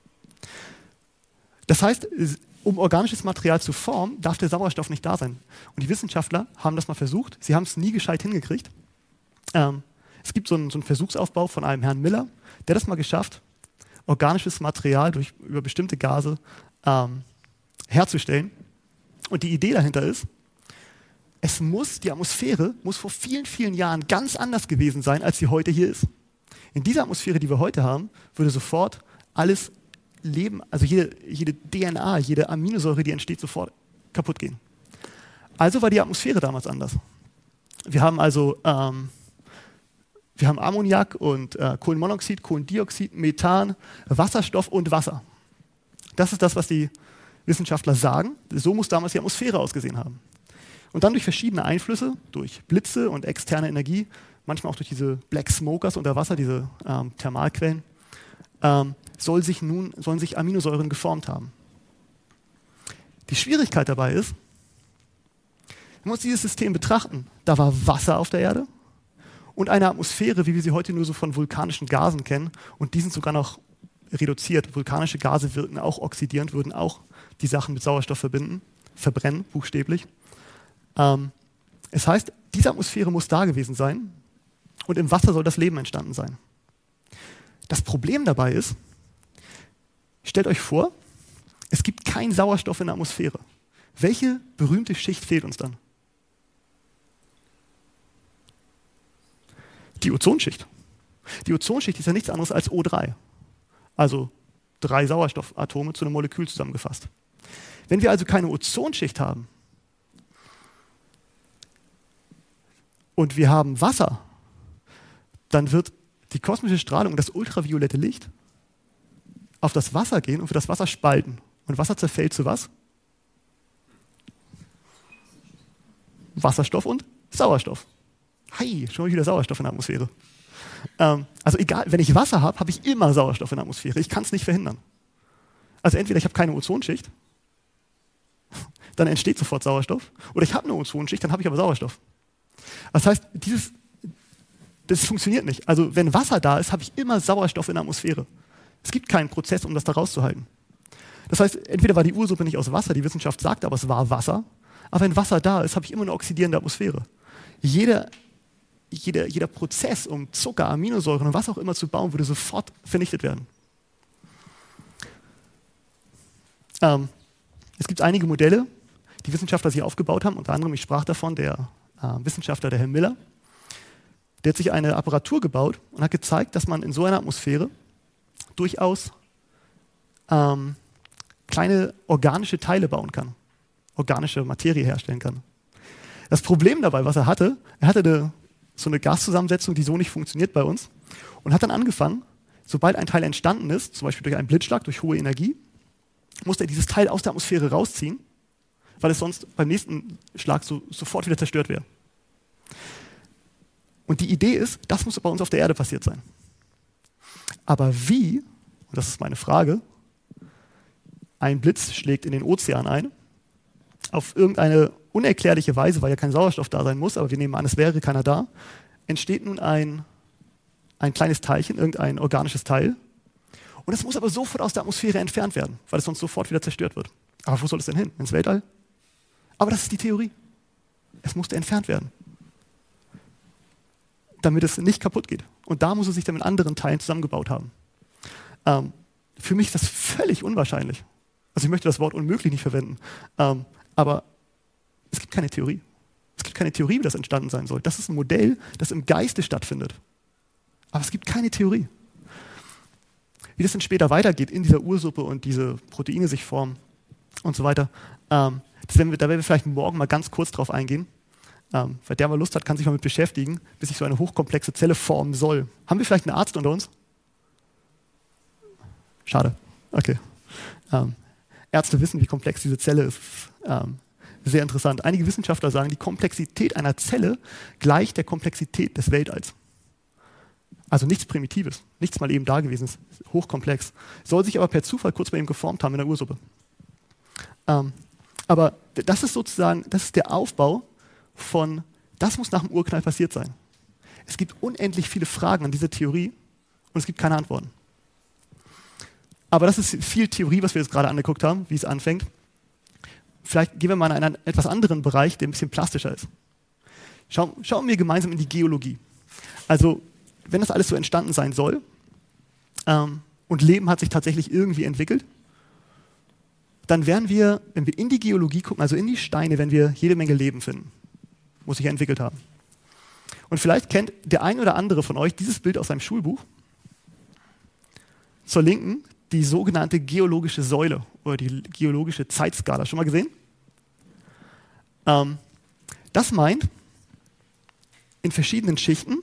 Das heißt, um organisches Material zu formen, darf der Sauerstoff nicht da sein. Und die Wissenschaftler haben das mal versucht. Sie haben es nie gescheit hingekriegt. Ähm, es gibt so einen, so einen Versuchsaufbau von einem Herrn Miller, der das mal geschafft, organisches Material durch, über bestimmte Gase ähm, herzustellen. Und die Idee dahinter ist, es muss, die Atmosphäre muss vor vielen, vielen Jahren ganz anders gewesen sein, als sie heute hier ist. In dieser Atmosphäre, die wir heute haben, würde sofort alles Leben, also jede, jede D N A, jede Aminosäure, die entsteht, sofort kaputt gehen. Also war die Atmosphäre damals anders. Wir haben also ähm, wir haben Ammoniak und äh, Kohlenmonoxid, Kohlendioxid, Methan, Wasserstoff und Wasser. Das ist das, was die Wissenschaftler sagen. So muss damals die Atmosphäre ausgesehen haben. Und dann durch verschiedene Einflüsse, durch Blitze und externe Energie, manchmal auch durch diese Black Smokers unter Wasser, diese ähm, Thermalquellen, ähm, soll sich nun, sollen sich Aminosäuren geformt haben. Die Schwierigkeit dabei ist, wenn wir uns dieses System betrachten, da war Wasser auf der Erde und eine Atmosphäre, wie wir sie heute nur so von vulkanischen Gasen kennen, und die sind sogar noch reduziert. Vulkanische Gase wirken auch oxidierend, würden auch die Sachen mit Sauerstoff verbinden, verbrennen, buchstäblich. Ähm, es heißt, diese Atmosphäre muss da gewesen sein und im Wasser soll das Leben entstanden sein. Das Problem dabei ist, stellt euch vor, es gibt keinen Sauerstoff in der Atmosphäre. Welche berühmte Schicht fehlt uns dann? Die Ozonschicht. Die Ozonschicht ist ja nichts anderes als O drei. Also drei Sauerstoffatome zu einem Molekül zusammengefasst. Wenn wir also keine Ozonschicht haben und wir haben Wasser, dann wird die kosmische Strahlung und das ultraviolette Licht auf das Wasser gehen und wird das Wasser spalten. Und Wasser zerfällt zu was? Wasserstoff und Sauerstoff. Hi, schon mal wieder Sauerstoff in der Atmosphäre. Ähm, also egal, wenn ich Wasser habe, habe ich immer Sauerstoff in der Atmosphäre. Ich kann es nicht verhindern. Also entweder ich habe keine Ozonschicht, dann entsteht sofort Sauerstoff, oder ich habe eine Ozonschicht, dann habe ich aber Sauerstoff. Das heißt, dieses, das funktioniert nicht. Also wenn Wasser da ist, habe ich immer Sauerstoff in der Atmosphäre. Es gibt keinen Prozess, um das da rauszuhalten. Das heißt, entweder war die Ursuppe nicht aus Wasser, die Wissenschaft sagt aber, es war Wasser, aber wenn Wasser da ist, habe ich immer eine oxidierende Atmosphäre. Jeder, jeder, jeder Prozess, um Zucker, Aminosäuren und was auch immer zu bauen, würde sofort vernichtet werden. Ähm, es gibt einige Modelle, die Wissenschaftler sich aufgebaut haben, unter anderem, ich sprach davon, der äh, Wissenschaftler, der Herr Miller, der hat sich eine Apparatur gebaut und hat gezeigt, dass man in so einer Atmosphäre durchaus ähm, kleine organische Teile bauen kann, organische Materie herstellen kann. Das Problem dabei, was er hatte, er hatte eine, so eine Gaszusammensetzung, die so nicht funktioniert bei uns, und hat dann angefangen, sobald ein Teil entstanden ist, zum Beispiel durch einen Blitzschlag, durch hohe Energie, musste er dieses Teil aus der Atmosphäre rausziehen, weil es sonst beim nächsten Schlag so, sofort wieder zerstört wäre. Und die Idee ist, das muss bei uns auf der Erde passiert sein. Aber wie, und das ist meine Frage, ein Blitz schlägt in den Ozean ein, auf irgendeine unerklärliche Weise, weil ja kein Sauerstoff da sein muss, aber wir nehmen an, es wäre keiner da, entsteht nun ein, ein kleines Teilchen, irgendein organisches Teil. Und es muss aber sofort aus der Atmosphäre entfernt werden, weil es sonst sofort wieder zerstört wird. Aber wo soll es denn hin? Ins Weltall? Aber das ist die Theorie. Es musste entfernt werden, damit es nicht kaputt geht. Und da muss es sich dann mit anderen Teilen zusammengebaut haben. Ähm, für mich ist das völlig unwahrscheinlich. Also ich möchte das Wort unmöglich nicht verwenden. Ähm, aber es gibt keine Theorie. Es gibt keine Theorie, wie das entstanden sein soll. Das ist ein Modell, das im Geiste stattfindet. Aber es gibt keine Theorie. Wie das dann später weitergeht in dieser Ursuppe und diese Proteine sich formen und so weiter, ähm, das werden wir, da werden wir vielleicht morgen mal ganz kurz drauf eingehen. Ähm, wer der mal Lust hat, kann sich mal mit beschäftigen, bis sich so eine hochkomplexe Zelle formen soll. Haben wir vielleicht einen Arzt unter uns? Schade. Okay. Ähm, Ärzte wissen, wie komplex diese Zelle ist. Ähm, sehr interessant. Einige Wissenschaftler sagen, die Komplexität einer Zelle gleicht der Komplexität des Weltalls. Also nichts Primitives, nichts mal eben Dagewesenes, hochkomplex. Soll sich aber per Zufall kurz bei ihm geformt haben in der Ursuppe. Ähm, Aber das ist sozusagen, das ist der Aufbau von, das muss nach dem Urknall passiert sein. Es gibt unendlich viele Fragen an diese Theorie und es gibt keine Antworten. Aber das ist viel Theorie, was wir jetzt gerade angeguckt haben, wie es anfängt. Vielleicht gehen wir mal in einen etwas anderen Bereich, der ein bisschen plastischer ist. Schauen, schauen wir gemeinsam in die Geologie. Also, wenn das alles so entstanden sein soll ähm, und Leben hat sich tatsächlich irgendwie entwickelt, dann werden wir, wenn wir in die Geologie gucken, also in die Steine, werden wir jede Menge Leben finden, muss sich entwickelt haben. Und vielleicht kennt der ein oder andere von euch dieses Bild aus seinem Schulbuch. Zur Linken die sogenannte geologische Säule oder die geologische Zeitskala. Schon mal gesehen? Ähm, das meint, in verschiedenen Schichten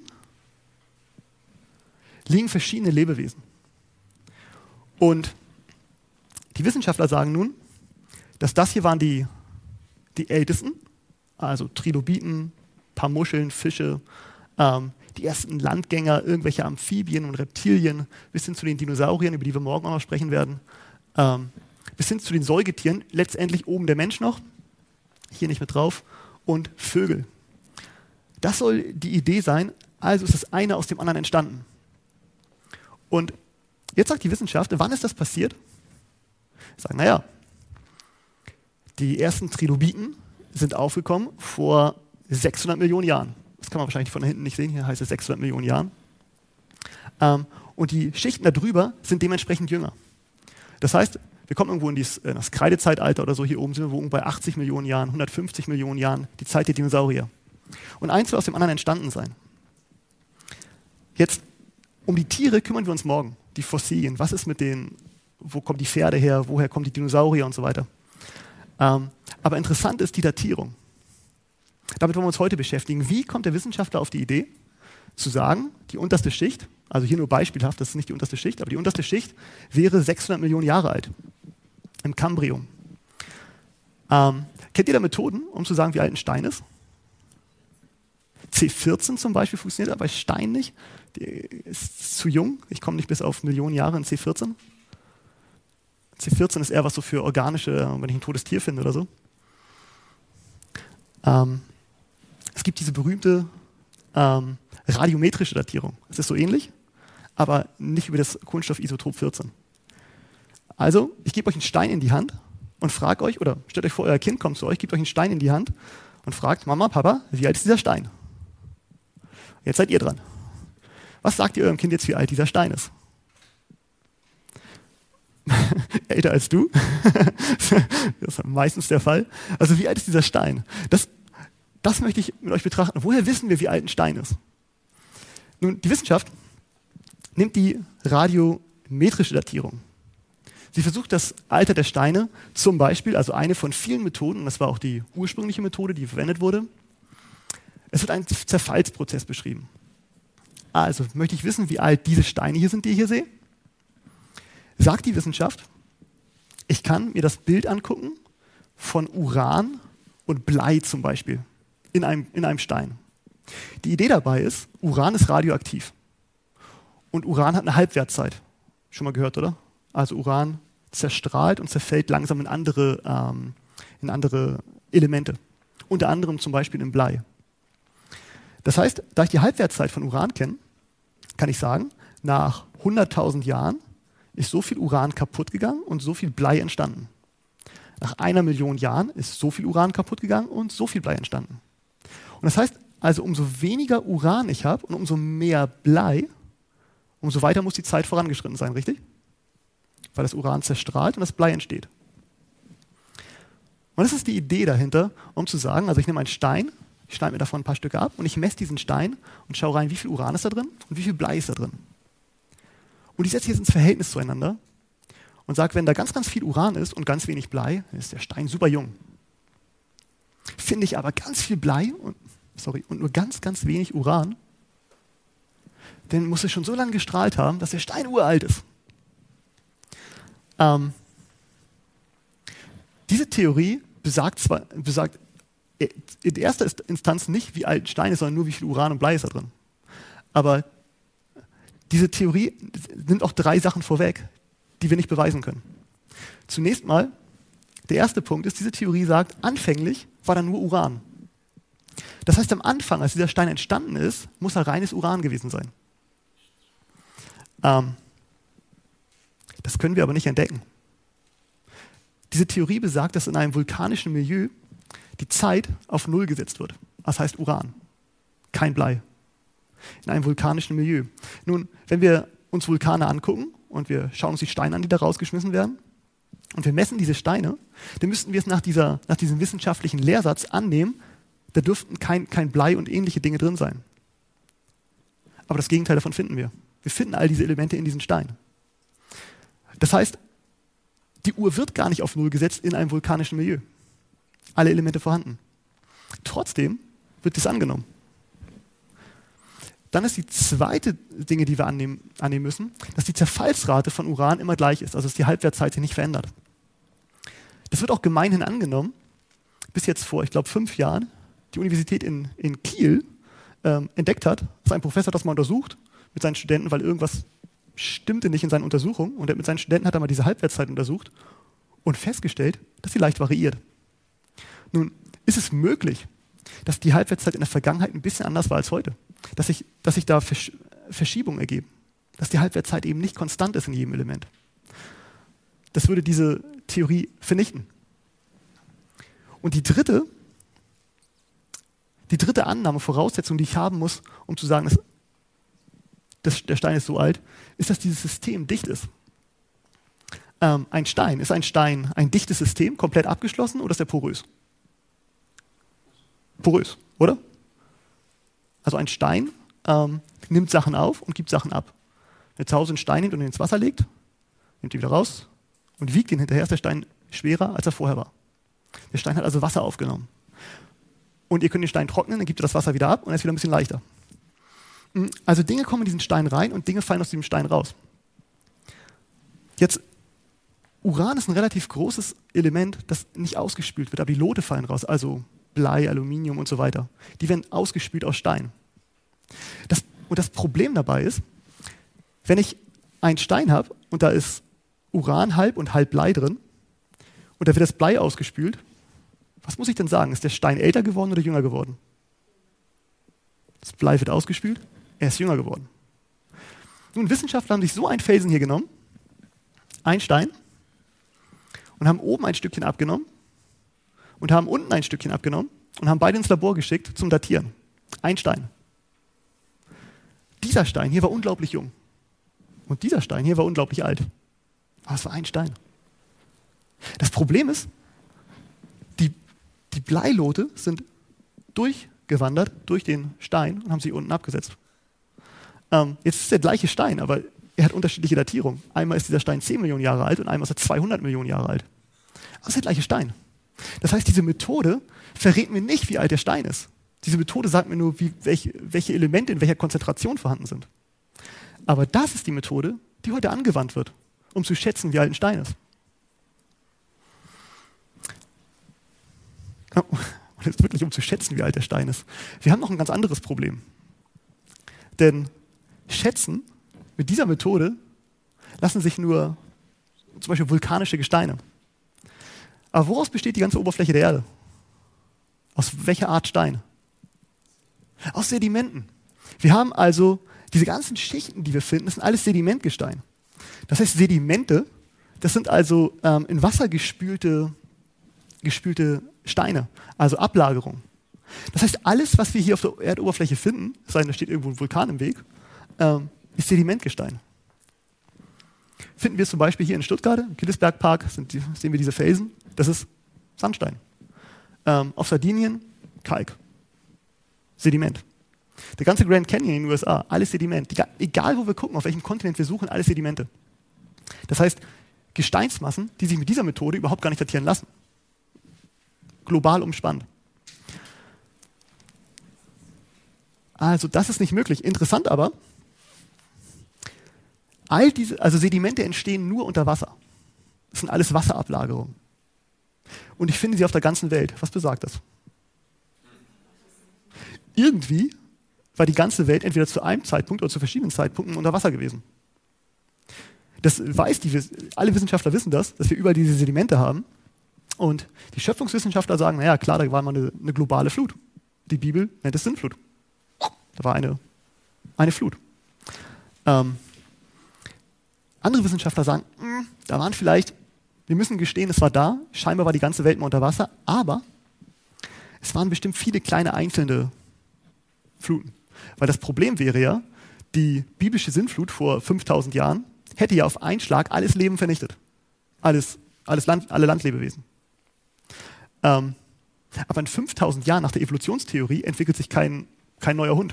liegen verschiedene Lebewesen. Und die Wissenschaftler sagen nun, dass das hier waren die, die ältesten, also Trilobiten, paar Muscheln, Fische, ähm, die ersten Landgänger, irgendwelche Amphibien und Reptilien, bis hin zu den Dinosauriern, über die wir morgen auch noch sprechen werden, ähm, bis hin zu den Säugetieren, letztendlich oben der Mensch noch, hier nicht mit drauf, und Vögel. Das soll die Idee sein, also ist das eine aus dem anderen entstanden. Und jetzt sagt die Wissenschaft, wann ist das passiert? Sie sagen, naja, die ersten Trilobiten sind aufgekommen vor sechshundert Millionen Jahren. Das kann man wahrscheinlich von hinten nicht sehen, hier heißt es sechshundert Millionen Jahren. Ähm, und die Schichten darüber sind dementsprechend jünger. Das heißt, wir kommen irgendwo in, dies, in das Kreidezeitalter oder so, hier oben sind wir irgendwo bei achtzig Millionen Jahren, hundertfünfzig Millionen Jahren, die Zeit der Dinosaurier. Und eins soll aus dem anderen entstanden sein. Jetzt, um die Tiere kümmern wir uns morgen, die Fossilien. Was ist mit denen, wo kommen die Pferde her, woher kommen die Dinosaurier und so weiter. Ähm, aber interessant ist die Datierung. Damit wollen wir uns heute beschäftigen. Wie kommt der Wissenschaftler auf die Idee, zu sagen, die unterste Schicht, also hier nur beispielhaft, das ist nicht die unterste Schicht, aber die unterste Schicht wäre sechshundert Millionen Jahre alt, im Kambrium. Ähm, kennt ihr da Methoden, um zu sagen, wie alt ein Stein ist? C vierzehn zum Beispiel funktioniert aber bei Stein nicht. Die ist zu jung, ich komme nicht bis auf Millionen Jahre in C vierzehn. C vierzehn ist eher was so für organische, wenn ich ein totes Tier finde oder so. Ähm, es gibt diese berühmte ähm, radiometrische Datierung. Es ist so ähnlich, aber nicht über das Kohlenstoffisotop vierzehn. Also, ich gebe euch einen Stein in die Hand und frage euch, oder stellt euch vor, euer Kind kommt zu euch, gebt euch einen Stein in die Hand und fragt, Mama, Papa, wie alt ist dieser Stein? Jetzt seid ihr dran. Was sagt ihr eurem Kind jetzt, wie alt dieser Stein ist? Älter als du? Das ist meistens der Fall. Also wie alt ist dieser Stein? Das, das möchte ich mit euch betrachten. Woher wissen wir, wie alt ein Stein ist? Nun, die Wissenschaft nimmt die radiometrische Datierung. Sie versucht das Alter der Steine zum Beispiel, also eine von vielen Methoden, und das war auch die ursprüngliche Methode, die verwendet wurde. Es wird ein Zerfallsprozess beschrieben. Also möchte ich wissen, wie alt diese Steine hier sind, die ich hier sehe? Sagt die Wissenschaft, ich kann mir das Bild angucken von Uran und Blei zum Beispiel in einem, in einem Stein. Die Idee dabei ist, Uran ist radioaktiv und Uran hat eine Halbwertszeit. Schon mal gehört, oder? Also Uran zerstrahlt und zerfällt langsam in andere, ähm, in andere Elemente, unter anderem zum Beispiel in Blei. Das heißt, da ich die Halbwertszeit von Uran kenne, kann ich sagen, nach hunderttausend Jahren ist so viel Uran kaputt gegangen und so viel Blei entstanden. Nach einer Million Jahren ist so viel Uran kaputt gegangen und so viel Blei entstanden. Und das heißt, also umso weniger Uran ich habe und umso mehr Blei, umso weiter muss die Zeit vorangeschritten sein, richtig? Weil das Uran zerstrahlt und das Blei entsteht. Und das ist die Idee dahinter, um zu sagen, also ich nehme einen Stein, ich schneide mir davon ein paar Stücke ab und ich messe diesen Stein und schaue rein, wie viel Uran ist da drin und wie viel Blei ist da drin. Und ich setze jetzt ins Verhältnis zueinander und sage, wenn da ganz, ganz viel Uran ist und ganz wenig Blei, dann ist der Stein super jung. Finde ich aber ganz viel Blei und, sorry, und nur ganz, ganz wenig Uran, dann muss es schon so lange gestrahlt haben, dass der Stein uralt ist. Ähm, diese Theorie besagt, zwar, besagt in erster Instanz nicht, wie alt ein Stein ist, sondern nur, wie viel Uran und Blei ist da drin. Aber diese Theorie nimmt auch drei Sachen vorweg, die wir nicht beweisen können. Zunächst mal, Der erste Punkt ist, diese Theorie sagt, anfänglich war da nur Uran. Das heißt, am Anfang, als dieser Stein entstanden ist, muss er reines Uran gewesen sein. Ähm, das können wir aber nicht entdecken. Diese Theorie besagt, dass in einem vulkanischen Milieu die Zeit auf Null gesetzt wird. Das heißt Uran, kein Blei. In einem vulkanischen Milieu. Nun, wenn wir uns Vulkane angucken und wir schauen uns die Steine an, die da rausgeschmissen werden, und wir messen diese Steine, dann müssten wir es nach, dieser, nach diesem wissenschaftlichen Lehrsatz annehmen, da dürften kein, kein Blei und ähnliche Dinge drin sein. Aber das Gegenteil davon finden wir. Wir finden all diese Elemente in diesen Steinen. Das heißt, die Uhr wird gar nicht auf Null gesetzt in einem vulkanischen Milieu. Alle Elemente vorhanden. Trotzdem wird dies angenommen. Dann ist die zweite Dinge, die wir annehmen, annehmen müssen, dass die Zerfallsrate von Uran immer gleich ist, also dass die Halbwertszeit sich nicht verändert. Das wird auch gemeinhin angenommen, bis jetzt vor, ich glaube, fünf Jahren, die Universität in, in Kiel ähm, entdeckt hat, dass ein Professor das mal untersucht mit seinen Studenten, weil irgendwas stimmte nicht in seinen Untersuchungen, und mit seinen Studenten hat er mal diese Halbwertszeit untersucht und festgestellt, dass sie leicht variiert. Nun, ist es möglich, dass die Halbwertszeit in der Vergangenheit ein bisschen anders war als heute, dass sich, dass sich da Versch- Verschiebungen ergeben, dass die Halbwertszeit eben nicht konstant ist in jedem Element. Das würde diese Theorie vernichten. Und die dritte, die dritte Annahme, Voraussetzung, die ich haben muss, um zu sagen, dass, dass der Stein ist so alt, ist, dass dieses System dicht ist. Ähm, ein Stein, ist ein Stein ein dichtes System, komplett abgeschlossen, oder ist er porös? Porös, oder? Also ein Stein ähm, nimmt Sachen auf und gibt Sachen ab. Wenn ihr zu Hause einen Stein nimmt und ihn ins Wasser legt, nimmt ihn wieder raus und wiegt ihn hinterher, ist der Stein schwerer, als er vorher war. Der Stein hat also Wasser aufgenommen. Und ihr könnt den Stein trocknen, dann gibt ihr das Wasser wieder ab und er ist wieder ein bisschen leichter. Also Dinge kommen in diesen Stein rein und Dinge fallen aus diesem Stein raus. Jetzt, Uran ist ein relativ großes Element, das nicht ausgespült wird, aber die Lote fallen raus, also Blei, Aluminium und so weiter. Die werden ausgespült aus Stein. Das, und das Problem dabei ist, wenn ich einen Stein habe und da ist Uran halb und halb Blei drin und da wird das Blei ausgespült, was muss ich denn sagen? Ist der Stein älter geworden oder jünger geworden? Das Blei wird ausgespült, er ist jünger geworden. Nun, Wissenschaftler haben sich so einen Felsen hier genommen, einen Stein, und haben oben ein Stückchen abgenommen und haben unten ein Stückchen abgenommen und haben beide ins Labor geschickt zum Datieren. Ein Stein. Dieser Stein hier war unglaublich jung. Und dieser Stein hier war unglaublich alt. Aber es war ein Stein. Das Problem ist, die, die Bleilote sind durchgewandert durch den Stein und haben sie unten abgesetzt. Ähm, jetzt ist der gleiche Stein, aber er hat unterschiedliche Datierungen. Einmal ist dieser Stein zehn Millionen Jahre alt und einmal ist er zweihundert Millionen Jahre alt. Aber es ist der gleiche Stein. Das heißt, diese Methode verrät mir nicht, wie alt der Stein ist. Diese Methode sagt mir nur, wie, welche, welche Elemente in welcher Konzentration vorhanden sind. Aber das ist die Methode, die heute angewandt wird, um zu schätzen, wie alt ein Stein ist. Und jetzt wirklich, um zu schätzen, wie alt der Stein ist. Wir haben noch ein ganz anderes Problem. Denn schätzen mit dieser Methode lassen sich nur zum Beispiel vulkanische Gesteine. Aber woraus besteht die ganze Oberfläche der Erde? Aus welcher Art Stein? Aus Sedimenten. Wir haben also diese ganzen Schichten, die wir finden, das sind alles Sedimentgestein. Das heißt, Sedimente, das sind also ähm, in Wasser gespülte, gespülte Steine, also Ablagerungen. Das heißt, alles, was wir hier auf der Erdoberfläche finden, es sei denn, da steht irgendwo ein Vulkan im Weg, ähm, ist Sedimentgestein. Finden wir zum Beispiel hier in Stuttgart, im Killesbergpark, sind die, sehen wir diese Felsen, das ist Sandstein. Ähm, auf Sardinien Kalk, Sediment. Der ganze Grand Canyon in den U S A, alles Sediment. Die, egal wo wir gucken, auf welchem Kontinent wir suchen, alles Sedimente. Das heißt, Gesteinsmassen, die sich mit dieser Methode überhaupt gar nicht datieren lassen. Global umspannt. Also das ist nicht möglich. Interessant aber, all diese, also Sedimente entstehen nur unter Wasser. Das sind alles Wasserablagerungen. Und ich finde sie auf der ganzen Welt. Was besagt das? Irgendwie war die ganze Welt entweder zu einem Zeitpunkt oder zu verschiedenen Zeitpunkten unter Wasser gewesen. Das weiß die, alle Wissenschaftler wissen das, dass wir überall diese Sedimente haben. Und die Schöpfungswissenschaftler sagen, naja, klar, da war mal eine, eine globale Flut. Die Bibel nennt es Sintflut. Da war eine, eine Flut. Ähm, andere Wissenschaftler sagen, mh, da waren vielleicht, wir müssen gestehen, es war da, scheinbar war die ganze Welt mal unter Wasser, aber es waren bestimmt viele kleine einzelne Fluten. Weil das Problem wäre ja, die biblische Sintflut vor fünftausend Jahren hätte ja auf einen Schlag alles Leben vernichtet. Alles, alles Land, alle Landlebewesen. Ähm, aber in fünftausend Jahren nach der Evolutionstheorie entwickelt sich kein, kein neuer Hund.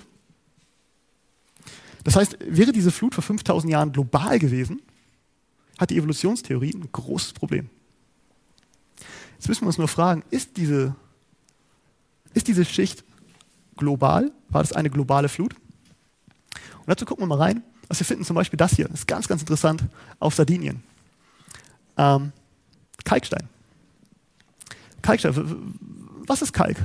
Das heißt, wäre diese Flut vor fünftausend Jahren global gewesen, hat die Evolutionstheorie ein großes Problem. Jetzt müssen wir uns nur fragen, ist diese, ist diese Schicht global? War das eine globale Flut? Und dazu gucken wir mal rein. Was wir finden, zum Beispiel das hier, ist ganz, ganz interessant, auf Sardinien. Ähm, Kalkstein. Kalkstein, was ist Kalk?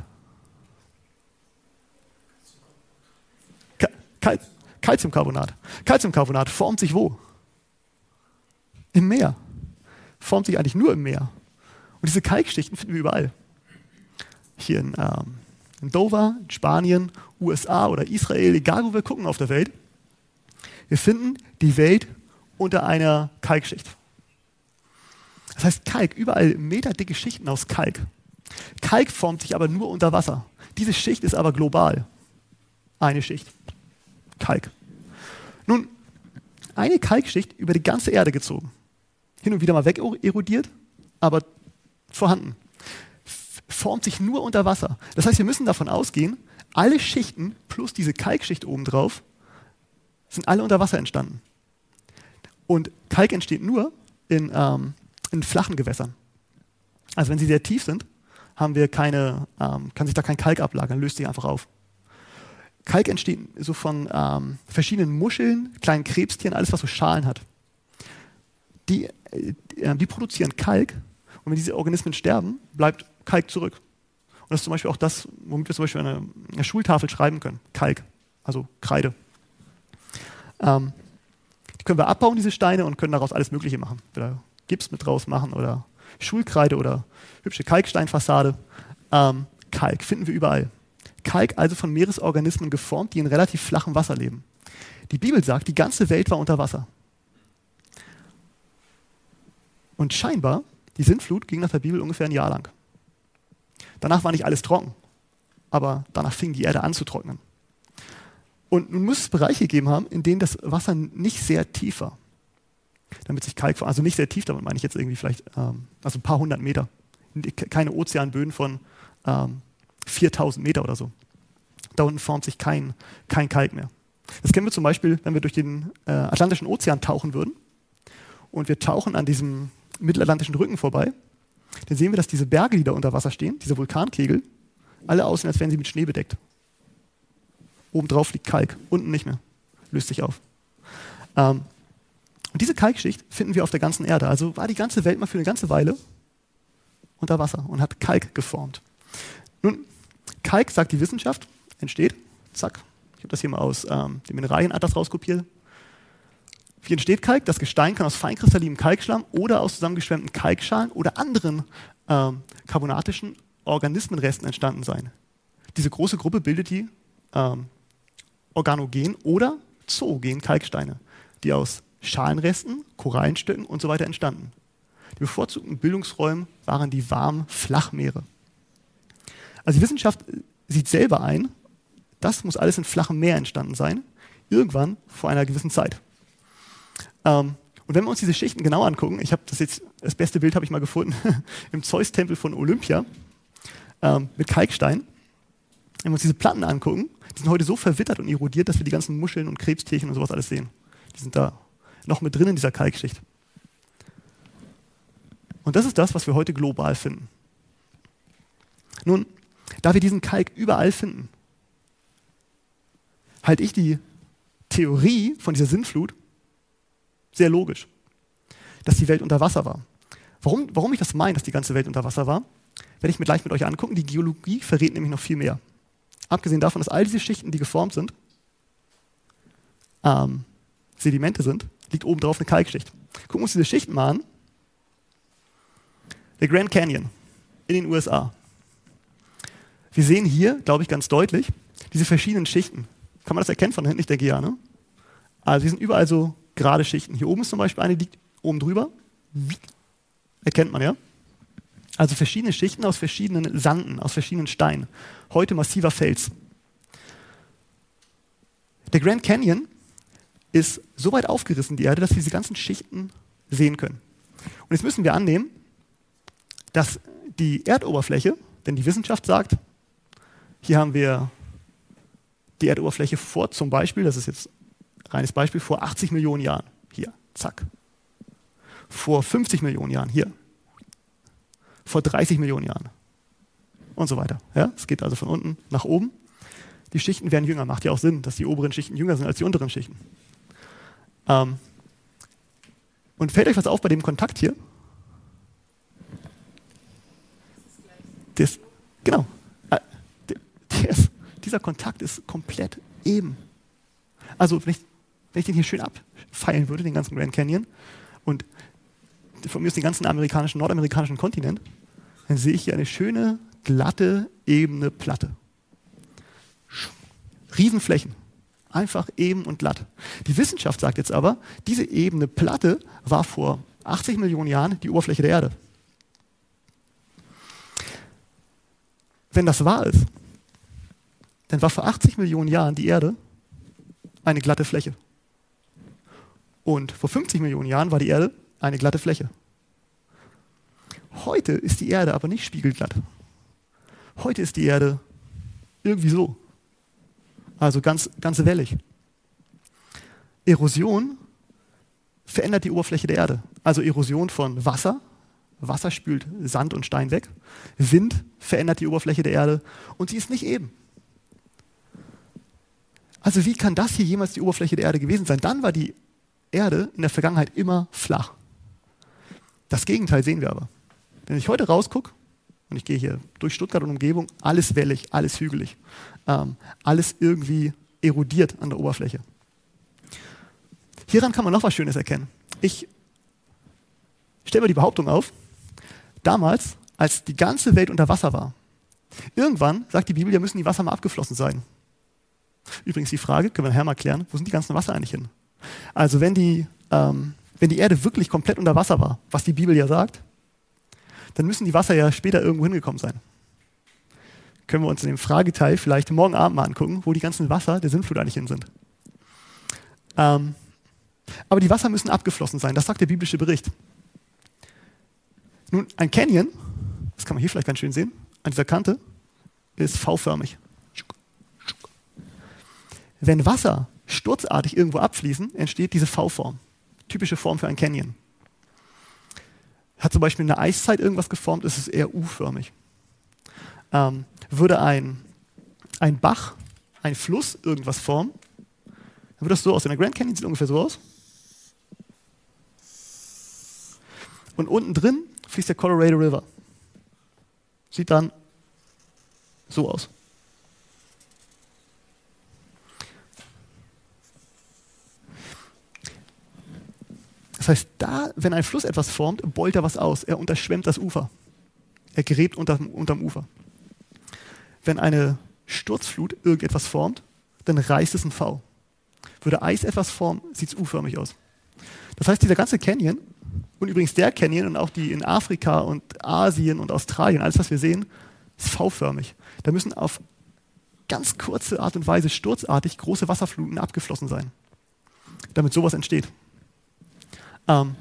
Ka Kal Calciumcarbonat. Calciumcarbonat formt sich wo? Im Meer. Formt sich eigentlich nur im Meer. Und diese Kalkschichten finden wir überall. Hier in, ähm, in Dover, in Spanien, U S A oder Israel, egal wo wir gucken auf der Welt. Wir finden die Welt unter einer Kalkschicht. Das heißt Kalk, überall meterdicke Schichten aus Kalk. Kalk formt sich aber nur unter Wasser. Diese Schicht ist aber global. Eine Schicht. Kalk. Nun, eine Kalkschicht über die ganze Erde gezogen. Hin und wieder mal wegerodiert, aber vorhanden. Formt sich nur unter Wasser. Das heißt, wir müssen davon ausgehen, alle Schichten plus diese Kalkschicht obendrauf sind alle unter Wasser entstanden. Und Kalk entsteht nur in, ähm, in flachen Gewässern. Also wenn sie sehr tief sind, haben wir keine, ähm, kann sich da kein Kalk ablagern, löst sich einfach auf. Kalk entsteht so von ähm, verschiedenen Muscheln, kleinen Krebstieren, alles was so Schalen hat. Die, äh, die produzieren Kalk und wenn diese Organismen sterben, bleibt Kalk zurück. Und das ist zum Beispiel auch das, womit wir zum Beispiel eine, eine Schultafel schreiben können. Kalk, also Kreide. Ähm, die können wir abbauen, diese Steine, und können daraus alles Mögliche machen. Oder Gips mit draus machen oder Schulkreide oder hübsche Kalksteinfassade. Ähm, Kalk finden wir überall. Kalk also von Meeresorganismen geformt, die in relativ flachem Wasser leben. Die Bibel sagt, die ganze Welt war unter Wasser. Und scheinbar, die Sintflut ging nach der Bibel ungefähr ein Jahr lang. Danach war nicht alles trocken, aber danach fing die Erde an zu trocknen. Und nun muss es Bereiche gegeben haben, in denen das Wasser nicht sehr tief war. Damit sich Kalk, also nicht sehr tief, damit meine ich jetzt irgendwie vielleicht, ähm, also ein paar hundert Meter. Keine Ozeanböden von ähm, viertausend Meter oder so. Da unten formt sich kein, kein Kalk mehr. Das kennen wir zum Beispiel, wenn wir durch den äh, Atlantischen Ozean tauchen würden und wir tauchen an diesem mittelatlantischen Rücken vorbei, dann sehen wir, dass diese Berge, die da unter Wasser stehen, diese Vulkankegel, alle aussehen, als wären sie mit Schnee bedeckt. Obendrauf liegt Kalk, unten nicht mehr. Löst sich auf. Ähm, und diese Kalkschicht finden wir auf der ganzen Erde. Also war die ganze Welt mal für eine ganze Weile unter Wasser und hat Kalk geformt. Nun, Kalk, sagt die Wissenschaft, entsteht, zack, ich habe das hier mal aus ähm, dem Mineralienatlas rauskopiert. Wie entsteht Kalk? Das Gestein kann aus feinkristallinem Kalkschlamm oder aus zusammengeschwemmten Kalkschalen oder anderen ähm, carbonatischen Organismenresten entstanden sein. Diese große Gruppe bildet die ähm, Organogen oder zoogen Kalksteine, die aus Schalenresten, Korallenstücken und so weiter entstanden. Die bevorzugten Bildungsräume waren die warmen Flachmeere. Also die Wissenschaft sieht selber ein, das muss alles in flachem Meer entstanden sein, irgendwann vor einer gewissen Zeit. Ähm, und wenn wir uns diese Schichten genau angucken, ich habe das jetzt, das beste Bild habe ich mal gefunden, im Zeus-Tempel von Olympia, ähm, mit Kalkstein. Wenn wir uns diese Platten angucken, die sind heute so verwittert und erodiert, dass wir die ganzen Muscheln und Krebstierchen und sowas alles sehen. Die sind da noch mit drin in dieser Kalkschicht. Und das ist das, was wir heute global finden. Nun, da wir diesen Kalk überall finden, halte ich die Theorie von dieser Sintflut sehr logisch, dass die Welt unter Wasser war. Warum, warum ich das meine, dass die ganze Welt unter Wasser war, werde ich mir gleich mit euch angucken. Die Geologie verrät nämlich noch viel mehr. Abgesehen davon, dass all diese Schichten, die geformt sind, ähm, Sedimente sind, liegt oben drauf eine Kalkschicht. Gucken wir uns diese Schichten mal an. Der Grand Canyon. in den U S A. Wir sehen hier, glaube ich, ganz deutlich, diese verschiedenen Schichten. Kann man das erkennen von hinten? Ich denke ja, ne? Also, hier sind überall so gerade Schichten. Hier oben ist zum Beispiel eine, die liegt oben drüber. Erkennt man, ja? Also verschiedene Schichten aus verschiedenen Sanden, aus verschiedenen Steinen. Heute massiver Fels. Der Grand Canyon ist so weit aufgerissen, die Erde, dass wir diese ganzen Schichten sehen können. Und jetzt müssen wir annehmen, dass die Erdoberfläche, denn die Wissenschaft sagt, hier haben wir die Erdoberfläche vor zum Beispiel, das ist jetzt ein reines Beispiel, vor achtzig Millionen Jahren. Hier, zack. Vor fünfzig Millionen Jahren, hier. Vor dreißig Millionen Jahren. Und so weiter. Ja, es geht also von unten nach oben. Die Schichten werden jünger. Macht ja auch Sinn, dass die oberen Schichten jünger sind als die unteren Schichten. Ähm Und fällt euch was auf bei dem Kontakt hier? Das, genau. Der ist, dieser Kontakt ist komplett eben. Also wenn ich, wenn ich den hier schön abfeilen würde, den ganzen Grand Canyon, und von mir ist den ganzen amerikanischen, nordamerikanischen Kontinent, dann sehe ich hier eine schöne, glatte, ebene Platte. Riesenflächen. Einfach eben und glatt. Die Wissenschaft sagt jetzt aber, diese ebene Platte war vor achtzig Millionen Jahren die Oberfläche der Erde. Wenn das wahr ist, dann war vor achtzig Millionen Jahren die Erde eine glatte Fläche. Und vor fünfzig Millionen Jahren war die Erde eine glatte Fläche. Heute ist die Erde aber nicht spiegelglatt. Heute ist die Erde irgendwie so. Also ganz, ganz wellig. Erosion verändert die Oberfläche der Erde. Also Erosion von Wasser. Wasser spült Sand und Stein weg. Wind verändert die Oberfläche der Erde und sie ist nicht eben. Also wie kann das hier jemals die Oberfläche der Erde gewesen sein? Dann war die Erde in der Vergangenheit immer flach. Das Gegenteil sehen wir aber. Wenn ich heute rausgucke, und ich gehe hier durch Stuttgart und Umgebung, alles wellig, alles hügelig, ähm, alles irgendwie erodiert an der Oberfläche. Hieran kann man noch was Schönes erkennen. Ich stelle mir die Behauptung auf, damals, als die ganze Welt unter Wasser war, irgendwann, sagt die Bibel, ja müssen die Wasser mal abgeflossen sein. Übrigens die Frage, können wir nachher mal klären, wo sind die ganzen Wasser eigentlich hin? Also wenn die, ähm, wenn die Erde wirklich komplett unter Wasser war, was die Bibel ja sagt, dann müssen die Wasser ja später irgendwo hingekommen sein. Können wir uns in dem Frageteil vielleicht morgen Abend mal angucken, wo die ganzen Wasser der Sintflut eigentlich hin sind. Ähm, aber die Wasser müssen abgeflossen sein, das sagt der biblische Bericht. Nun, ein Canyon, das kann man hier vielleicht ganz schön sehen, an dieser Kante, ist V-förmig. Wenn Wasser sturzartig irgendwo abfließen, entsteht diese V-Form. Typische Form für ein Canyon. Hat zum Beispiel in der Eiszeit irgendwas geformt, ist es eher U-förmig. Ähm, würde ein, ein Bach, ein Fluss irgendwas formen, dann würde das so aussehen. Der Grand Canyon sieht ungefähr so aus. Und unten drin fließt der Colorado River. Sieht dann so aus. Das heißt, da, wenn ein Fluss etwas formt, beult er was aus. Er unterschwemmt das Ufer. Er gräbt unterm, unterm Ufer. Wenn eine Sturzflut irgendetwas formt, dann reißt es ein V. Würde Eis etwas formen, sieht es U-förmig aus. Das heißt, dieser ganze Canyon, und übrigens der Canyon und auch die in Afrika und Asien und Australien, alles was wir sehen, ist V-förmig. Da müssen auf ganz kurze Art und Weise sturzartig große Wasserfluten abgeflossen sein, damit sowas entsteht. Ähm,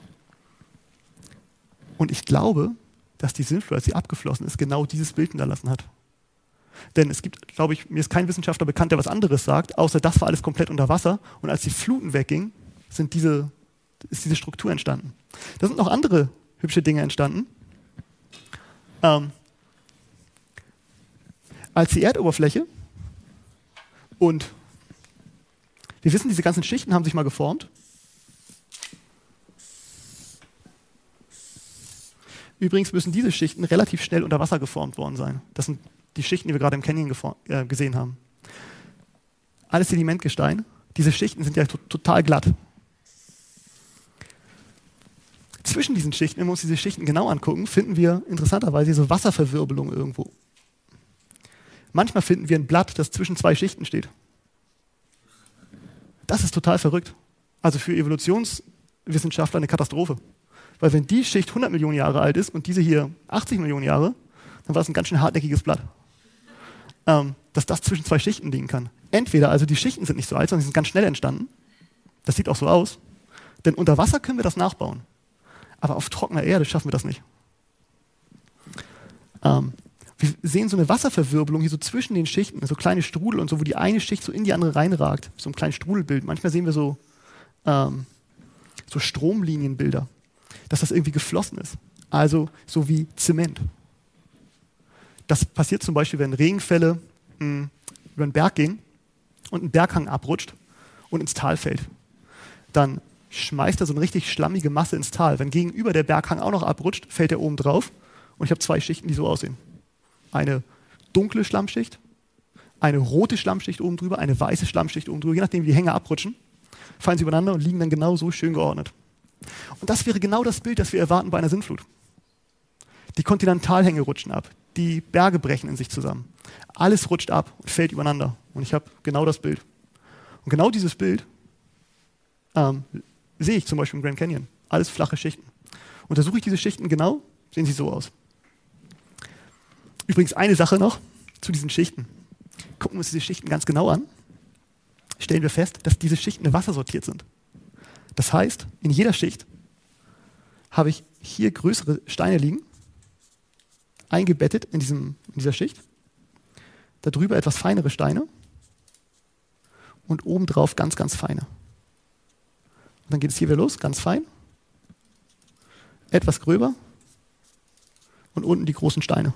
und ich glaube, dass die Sintflut, als sie abgeflossen ist, genau dieses Bild hinterlassen hat. Denn es gibt, glaube ich, mir ist kein Wissenschaftler bekannt, der was anderes sagt, außer das war alles komplett unter Wasser und als die Fluten weggingen, sind diese, ist diese Struktur entstanden. Da sind noch andere hübsche Dinge entstanden. Ähm, als die Erdoberfläche und wir wissen, diese ganzen Schichten haben sich mal geformt. Übrigens müssen diese Schichten relativ schnell unter Wasser geformt worden sein. Das sind die Schichten, die wir gerade im Canyon äh, gesehen haben. Alles Sedimentgestein. Diese Schichten sind ja to- total glatt. zwischen diesen Schichten, wenn wir uns diese Schichten genau angucken, finden wir interessanterweise so Wasserverwirbelung irgendwo. Manchmal finden wir ein Blatt, das zwischen zwei Schichten steht. Das ist total verrückt. Also für Evolutionswissenschaftler eine Katastrophe. Weil wenn die Schicht hundert Millionen Jahre alt ist und diese hier achtzig Millionen Jahre, dann war es ein ganz schön hartnäckiges Blatt. Ähm, dass das zwischen zwei Schichten liegen kann. Entweder, also die Schichten sind nicht so alt, sondern sie sind ganz schnell entstanden. Das sieht auch so aus. Denn unter Wasser können wir das nachbauen. Aber auf trockener Erde schaffen wir das nicht. Ähm, wir sehen so eine Wasserverwirbelung hier so zwischen den Schichten, so kleine Strudel und so, wo die eine Schicht so in die andere reinragt. So ein kleines Strudelbild. Manchmal sehen wir so, ähm, so Stromlinienbilder, dass das irgendwie geflossen ist. Also so wie Zement. Das passiert zum Beispiel, wenn Regenfälle mh, über einen Berg gehen und ein Berghang abrutscht und ins Tal fällt. Dann schmeißt er so eine richtig schlammige Masse ins Tal. Wenn gegenüber der Berghang auch noch abrutscht, fällt er oben drauf und ich habe zwei Schichten, die so aussehen. Eine dunkle Schlammschicht, eine rote Schlammschicht oben drüber, eine weiße Schlammschicht oben drüber. Je nachdem, wie die Hänge abrutschen, fallen sie übereinander und liegen dann genau so schön geordnet. Und das wäre genau das Bild, das wir erwarten bei einer Sintflut. Die Kontinentalhänge rutschen ab, die Berge brechen in sich zusammen. Alles rutscht ab und fällt übereinander. Und ich habe genau das Bild. Und genau dieses Bild ähm, sehe ich zum Beispiel im Grand Canyon. Alles flache Schichten. Untersuche ich diese Schichten genau, sehen sie so aus. Übrigens eine Sache noch zu diesen Schichten. Gucken wir uns diese Schichten ganz genau an, stellen wir fest, dass diese Schichten wassersortiert sind. Das heißt, in jeder Schicht habe ich hier größere Steine liegen, eingebettet in, diesem, in dieser Schicht, darüber etwas feinere Steine und obendrauf ganz, ganz feine. Und dann geht es hier wieder los, ganz fein, etwas gröber und unten die großen Steine.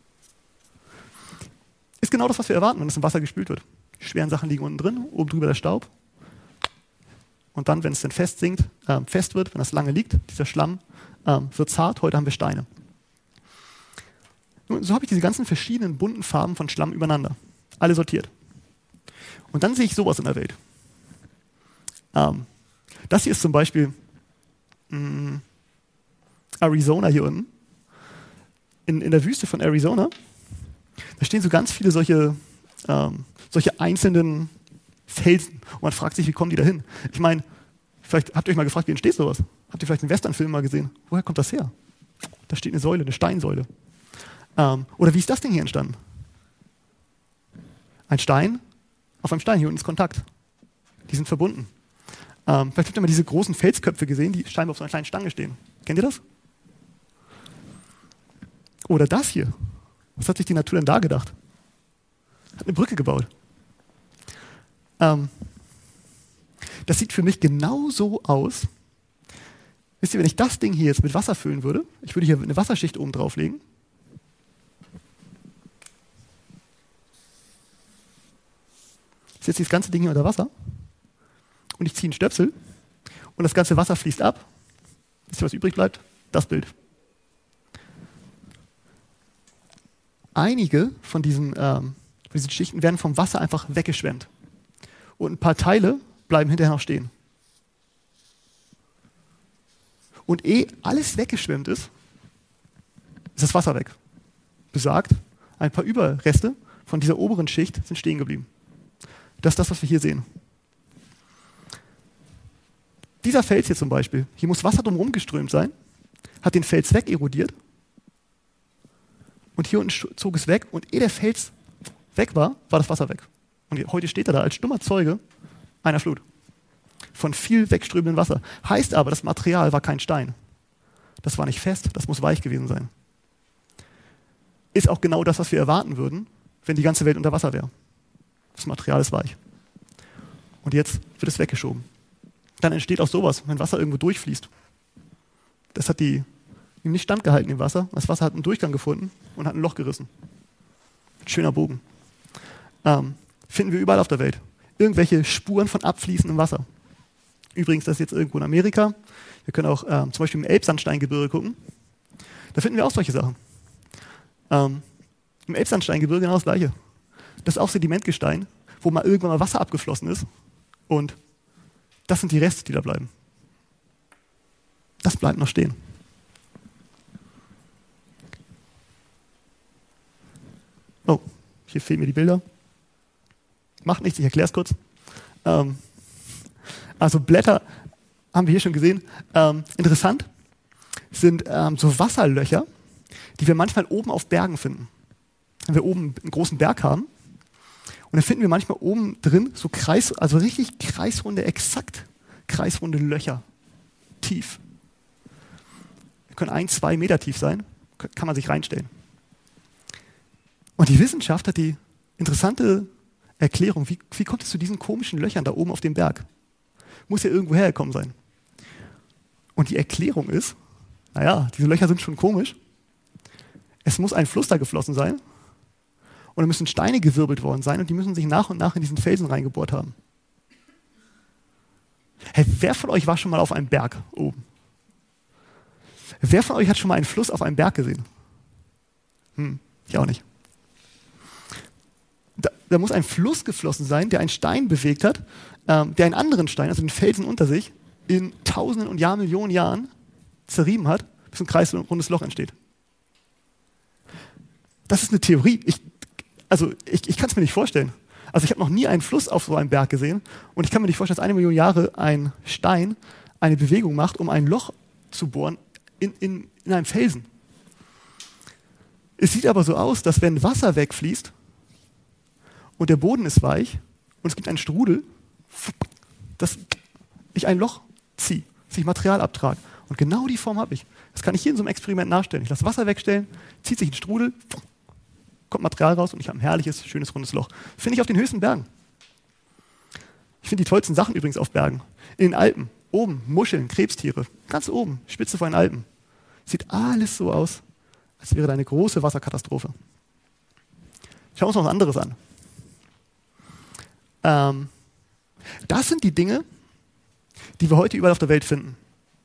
Ist genau das, was wir erwarten, wenn es im Wasser gespült wird. Die schweren Sachen liegen unten drin, oben drüber der Staub. Und dann, wenn es dann fest sinkt, äh, fest wird, wenn das lange liegt, dieser Schlamm, äh, wird zart. Heute haben wir Steine. Nun, so habe ich diese ganzen verschiedenen bunten Farben von Schlamm übereinander. Alle sortiert. Und dann sehe ich sowas in der Welt. Ähm, das hier ist zum Beispiel mh, Arizona hier unten. In, in der Wüste von Arizona. Da stehen so ganz viele solche, ähm, solche einzelnen Felsen. Und man fragt sich, wie kommen die da hin? Ich meine, vielleicht habt ihr euch mal gefragt, wie entsteht sowas? Habt ihr vielleicht einen Westernfilm mal gesehen? Woher kommt das her? Da steht eine Säule, eine Steinsäule. Ähm, oder wie ist das Ding hier entstanden? Ein Stein auf einem Stein. Hier unten ist Kontakt. Die sind verbunden. Ähm, vielleicht habt ihr mal diese großen Felsköpfe gesehen, die scheinbar auf so einer kleinen Stange stehen. Kennt ihr das? Oder das hier. Was hat sich die Natur denn da gedacht? Hat eine Brücke gebaut. Ähm, das sieht für mich genau so aus. Wisst ihr, wenn ich das Ding hier jetzt mit Wasser füllen würde, ich würde hier eine Wasserschicht oben drauflegen. Ich setze das ganze Ding hier unter Wasser und ich ziehe einen Stöpsel und das ganze Wasser fließt ab. Wisst ihr, was übrig bleibt? Das Bild. Einige von diesen, ähm, von diesen Schichten werden vom Wasser einfach weggeschwemmt. Und ein paar Teile bleiben hinterher noch stehen. Und ehe alles weggeschwemmt ist, ist das Wasser weg. Besagt, ein paar Überreste von dieser oberen Schicht sind stehen geblieben. Das ist das, was wir hier sehen. Dieser Fels hier zum Beispiel, hier muss Wasser drumherum geströmt sein, hat den Fels wegerodiert. Und hier unten zog es weg und ehe der Fels weg war, war das Wasser weg. Und heute steht er da als stummer Zeuge einer Flut. Von viel wegströmendem Wasser. Heißt aber, das Material war kein Stein. Das war nicht fest, das muss weich gewesen sein. Ist auch genau das, was wir erwarten würden, wenn die ganze Welt unter Wasser wäre. Das Material ist weich. Und jetzt wird es weggeschoben. Dann entsteht auch sowas, wenn Wasser irgendwo durchfließt. Das hat die ihm nicht standgehalten im Wasser. Das Wasser hat einen Durchgang gefunden und hat ein Loch gerissen. Ein schöner Bogen. Ähm, finden wir überall auf der Welt. Irgendwelche Spuren von abfließendem Wasser. Übrigens, das ist jetzt irgendwo in Amerika. Wir können auch ähm, zum Beispiel im Elbsandsteingebirge gucken. Da finden wir auch solche Sachen. Ähm, Im Elbsandsteingebirge genau das Gleiche. Das ist auch Sedimentgestein, wo mal irgendwann mal Wasser abgeflossen ist. Und das sind die Reste, die da bleiben. das bleibt noch stehen. Oh, hier fehlen mir die Bilder. Macht nichts, ich erkläre es kurz. Ähm, also Blätter haben wir hier schon gesehen. Ähm, interessant sind ähm, so Wasserlöcher, die wir manchmal oben auf Bergen finden. Wenn wir oben einen großen Berg haben, und dann finden wir manchmal oben drin so Kreis, also richtig kreisrunde, exakt kreisrunde Löcher, tief. Die können ein, zwei Meter tief sein, kann man sich reinstellen. Und die Wissenschaft hat die interessante Erklärung, wie, wie kommt es zu diesen komischen Löchern da oben auf dem Berg? Muss ja irgendwo hergekommen sein. Und die Erklärung ist, naja, diese Löcher sind schon komisch. Es muss ein Fluss da geflossen sein und da müssen Steine gewirbelt worden sein und die müssen sich nach und nach in diesen Felsen reingebohrt haben. Hey, wer von euch war schon mal auf einem Berg oben? Wer von euch hat schon mal einen Fluss auf einem Berg gesehen? Hm, ich auch nicht. Da, da muss ein Fluss geflossen sein, der einen Stein bewegt hat, ähm, der einen anderen Stein, also den Felsen unter sich, in Tausenden und Jahrmillionen Jahren zerrieben hat, bis ein kreisrundes Loch entsteht. Das ist eine Theorie. Ich, also ich, ich kann es mir nicht vorstellen. Also ich habe noch nie einen Fluss auf so einem Berg gesehen und ich kann mir nicht vorstellen, dass eine Million Jahre ein Stein eine Bewegung macht, um ein Loch zu bohren in, in, in einem Felsen. Es sieht aber so aus, dass wenn Wasser wegfließt und der Boden ist weich und es gibt einen Strudel, dass ich ein Loch ziehe, dass ich Material abtrage. Und genau die Form habe ich. Das kann ich hier in so einem Experiment nachstellen. Ich lasse Wasser wegstellen, zieht sich ein Strudel, kommt Material raus und ich habe ein herrliches, schönes, rundes Loch. Finde ich auf den höchsten Bergen. Ich finde die tollsten Sachen übrigens auf Bergen. In den Alpen, oben, Muscheln, Krebstiere, ganz oben, Spitze vor den Alpen. Sieht alles so aus, als wäre da eine große Wasserkatastrophe. Schauen wir uns noch was anderes an. Ähm, das sind die Dinge, die wir heute überall auf der Welt finden.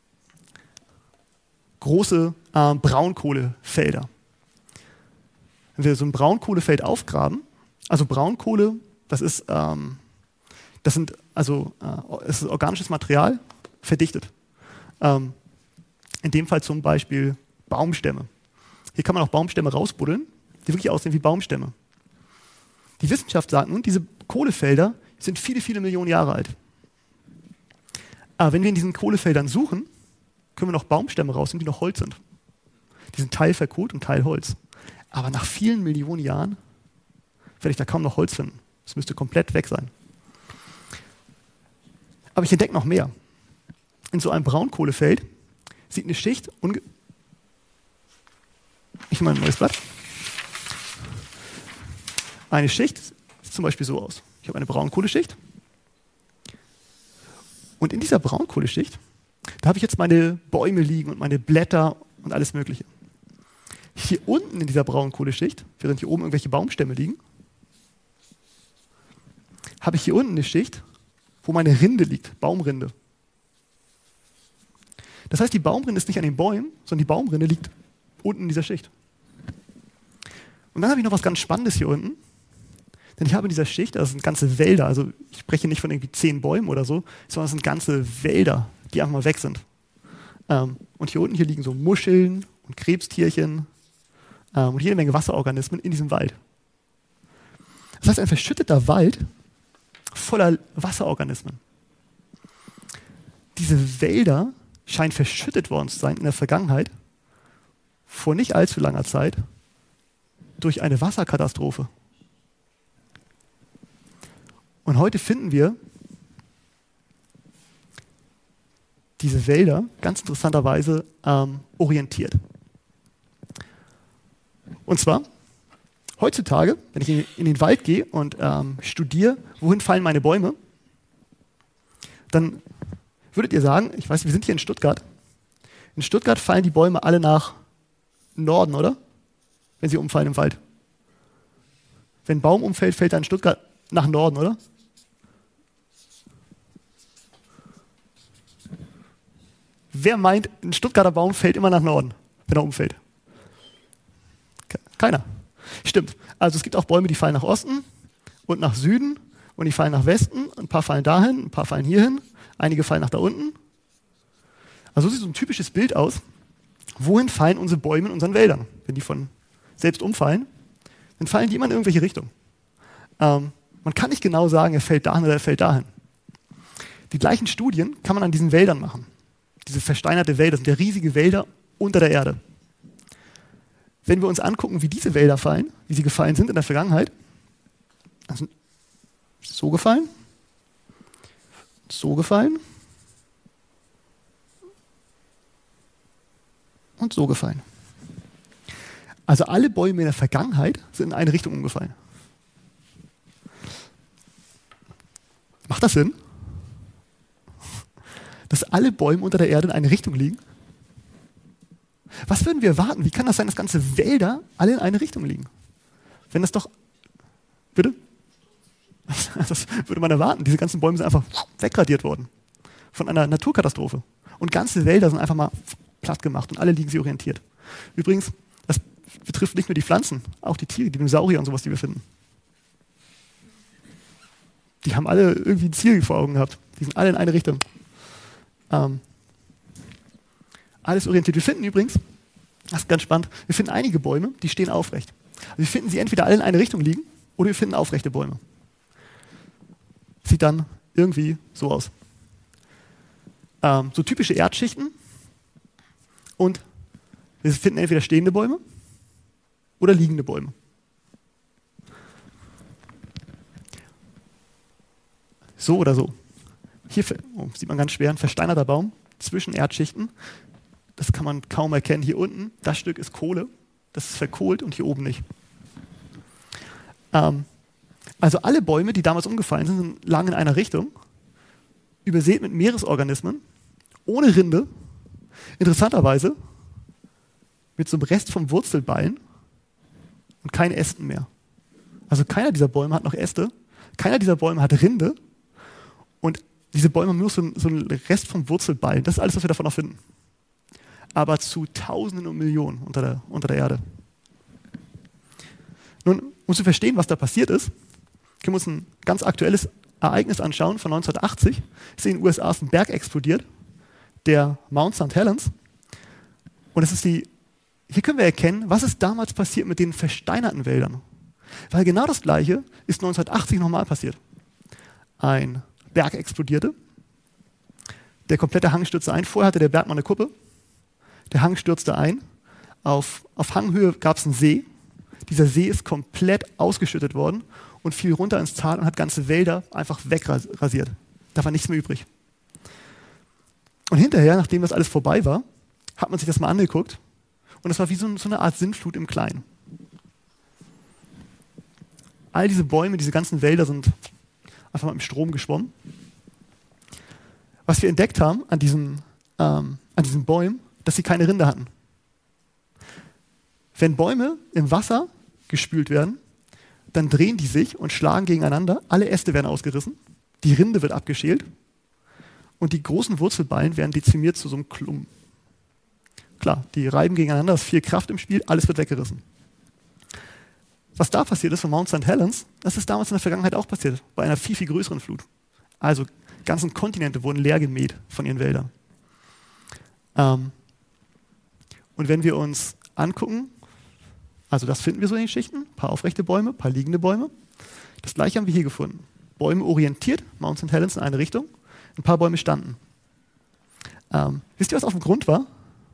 Große äh, Braunkohlefelder. Wenn wir so ein Braunkohlefeld aufgraben, also Braunkohle, das ist, ähm, das sind, also, äh, es ist organisches Material, verdichtet. Ähm, in dem Fall zum Beispiel Baumstämme. Hier kann man auch Baumstämme rausbuddeln, die wirklich aussehen wie Baumstämme. Die Wissenschaft sagt nun, diese Kohlefelder sind viele, viele Millionen Jahre alt. Aber wenn wir in diesen Kohlefeldern suchen, können wir noch Baumstämme rausnehmen, die noch Holz sind. Die sind Teil verkohlt und Teil Holz. Aber nach vielen Millionen Jahren werde ich da kaum noch Holz finden. Es müsste komplett weg sein. Aber ich entdecke noch mehr. In so einem Braunkohlefeld sieht eine Schicht unge... Ich nehme mal ein neues Blatt. Eine Schicht sieht zum Beispiel so aus. Ich habe eine Braunkohleschicht. Und in dieser Braunkohleschicht, da habe ich jetzt meine Bäume liegen und meine Blätter und alles Mögliche. Hier unten in dieser Braunkohleschicht, während hier oben irgendwelche Baumstämme liegen, habe ich hier unten eine Schicht, wo meine Rinde liegt, Baumrinde. Das heißt, die Baumrinde ist nicht an den Bäumen, sondern die Baumrinde liegt unten in dieser Schicht. Und dann habe ich noch was ganz Spannendes hier unten, denn ich habe in dieser Schicht, das sind ganze Wälder, also ich spreche nicht von irgendwie zehn Bäumen oder so, sondern es sind ganze Wälder, die einfach mal weg sind. Ähm, und hier unten hier liegen so Muscheln und Krebstierchen ähm, und jede Menge Wasserorganismen in diesem Wald. Das heißt, ein verschütteter Wald voller Wasserorganismen. Diese Wälder scheinen verschüttet worden zu sein in der Vergangenheit, vor nicht allzu langer Zeit, durch eine Wasserkatastrophe. Und heute finden wir diese Wälder ganz interessanterweise ähm, orientiert. Und zwar, heutzutage, wenn ich in, in den Wald gehe und ähm, studiere, wohin fallen meine Bäume, dann würdet ihr sagen, ich weiß, wir sind hier in Stuttgart. In Stuttgart fallen die Bäume alle nach Norden, oder? Wenn sie umfallen im Wald. Wenn ein Baum umfällt, fällt er in Stuttgart nach Norden, oder? Wer meint, ein Stuttgarter Baum fällt immer nach Norden, wenn er umfällt? Keiner. Stimmt. Also es gibt auch Bäume, die fallen nach Osten und nach Süden und die fallen nach Westen. Ein paar fallen dahin, ein paar fallen hierhin, einige fallen nach da unten. Also so sieht so ein typisches Bild aus. Wohin fallen unsere Bäume in unseren Wäldern? Wenn die von selbst umfallen, dann fallen die immer in irgendwelche Richtungen. Ähm, man kann nicht genau sagen, er fällt dahin oder er fällt dahin. Die gleichen Studien kann man an diesen Wäldern machen. Diese versteinerte Wälder sind ja riesige Wälder unter der Erde. Wenn wir uns angucken, wie diese Wälder fallen, wie sie gefallen sind in der Vergangenheit, also so gefallen, so gefallen und so gefallen. Also alle Bäume in der Vergangenheit sind in eine Richtung umgefallen. Macht das Sinn? Dass alle Bäume unter der Erde in eine Richtung liegen? Was würden wir erwarten? Wie kann das sein, dass ganze Wälder alle in eine Richtung liegen? Wenn das doch... Bitte? Das würde man erwarten. Diese ganzen Bäume sind einfach wegradiert worden. Von einer Naturkatastrophe. Und ganze Wälder sind einfach mal platt gemacht und alle liegen sie orientiert. Übrigens, das betrifft nicht nur die Pflanzen, auch die Tiere, die Dinosaurier und sowas, die wir finden. Die haben alle irgendwie ein Ziel vor Augen gehabt. Die sind alle in eine Richtung. Ähm, alles orientiert. Wir finden übrigens, das ist ganz spannend, wir finden einige Bäume, die stehen aufrecht. Also wir finden sie entweder alle in eine Richtung liegen oder wir finden aufrechte Bäume. Sieht dann irgendwie so aus. Ähm, so typische Erdschichten und wir finden entweder stehende Bäume oder liegende Bäume. So oder so. Hier oh, sieht man ganz schwer, ein versteinerter Baum zwischen Erdschichten. Das kann man kaum erkennen. Hier unten, das Stück ist Kohle, das ist verkohlt und hier oben nicht. Ähm, also alle Bäume, die damals umgefallen sind, lagen in einer Richtung, übersät mit Meeresorganismen, ohne Rinde, interessanterweise mit so einem Rest vom Wurzelballen und keine Ästen mehr. Also keiner dieser Bäume hat noch Äste, keiner dieser Bäume hat Rinde und diese Bäume haben nur so einen, so einen Rest vom Wurzelballen. Das ist alles, was wir davon noch finden. Aber zu Tausenden und Millionen unter der, unter der Erde. Nun, um zu verstehen, was da passiert ist, können wir uns ein ganz aktuelles Ereignis anschauen von neunzehnhundertachtzig. Ist in den U S A ein Berg explodiert, der Mount Sankt Helens. Und es ist die, hier können wir erkennen, was ist damals passiert mit den versteinerten Wäldern. Weil genau das Gleiche ist neunzehnhundertachtzig nochmal passiert. Ein Berg explodierte, der komplette Hang stürzte ein. Vorher hatte der Berg mal eine Kuppe. Der Hang stürzte ein. Auf, auf Hanghöhe gab es einen See. Dieser See ist komplett ausgeschüttet worden und fiel runter ins Tal und hat ganze Wälder einfach wegrasiert. Da war nichts mehr übrig. Und hinterher, nachdem das alles vorbei war, hat man sich das mal angeguckt und es war wie so, so eine Art Sintflut im Kleinen. All diese Bäume, diese ganzen Wälder sind einfach mal im Strom geschwommen. Was wir entdeckt haben an diesen, ähm, an diesen Bäumen, dass sie keine Rinde hatten. Wenn Bäume im Wasser gespült werden, dann drehen die sich und schlagen gegeneinander. Alle Äste werden ausgerissen, die Rinde wird abgeschält und die großen Wurzelballen werden dezimiert zu so einem Klumpen. Klar, die reiben gegeneinander, es ist viel Kraft im Spiel, alles wird weggerissen. Was da passiert ist von Mount Sankt Helens, das ist damals in der Vergangenheit auch passiert, bei einer viel, viel größeren Flut. Also ganzen Kontinente wurden leer gemäht von ihren Wäldern. Ähm, und wenn wir uns angucken, also das finden wir so in den Schichten, ein paar aufrechte Bäume, ein paar liegende Bäume. Das gleiche haben wir hier gefunden. Bäume orientiert, Mount Sankt Helens in eine Richtung, ein paar Bäume standen. Ähm, wisst ihr, was auf dem Grund war?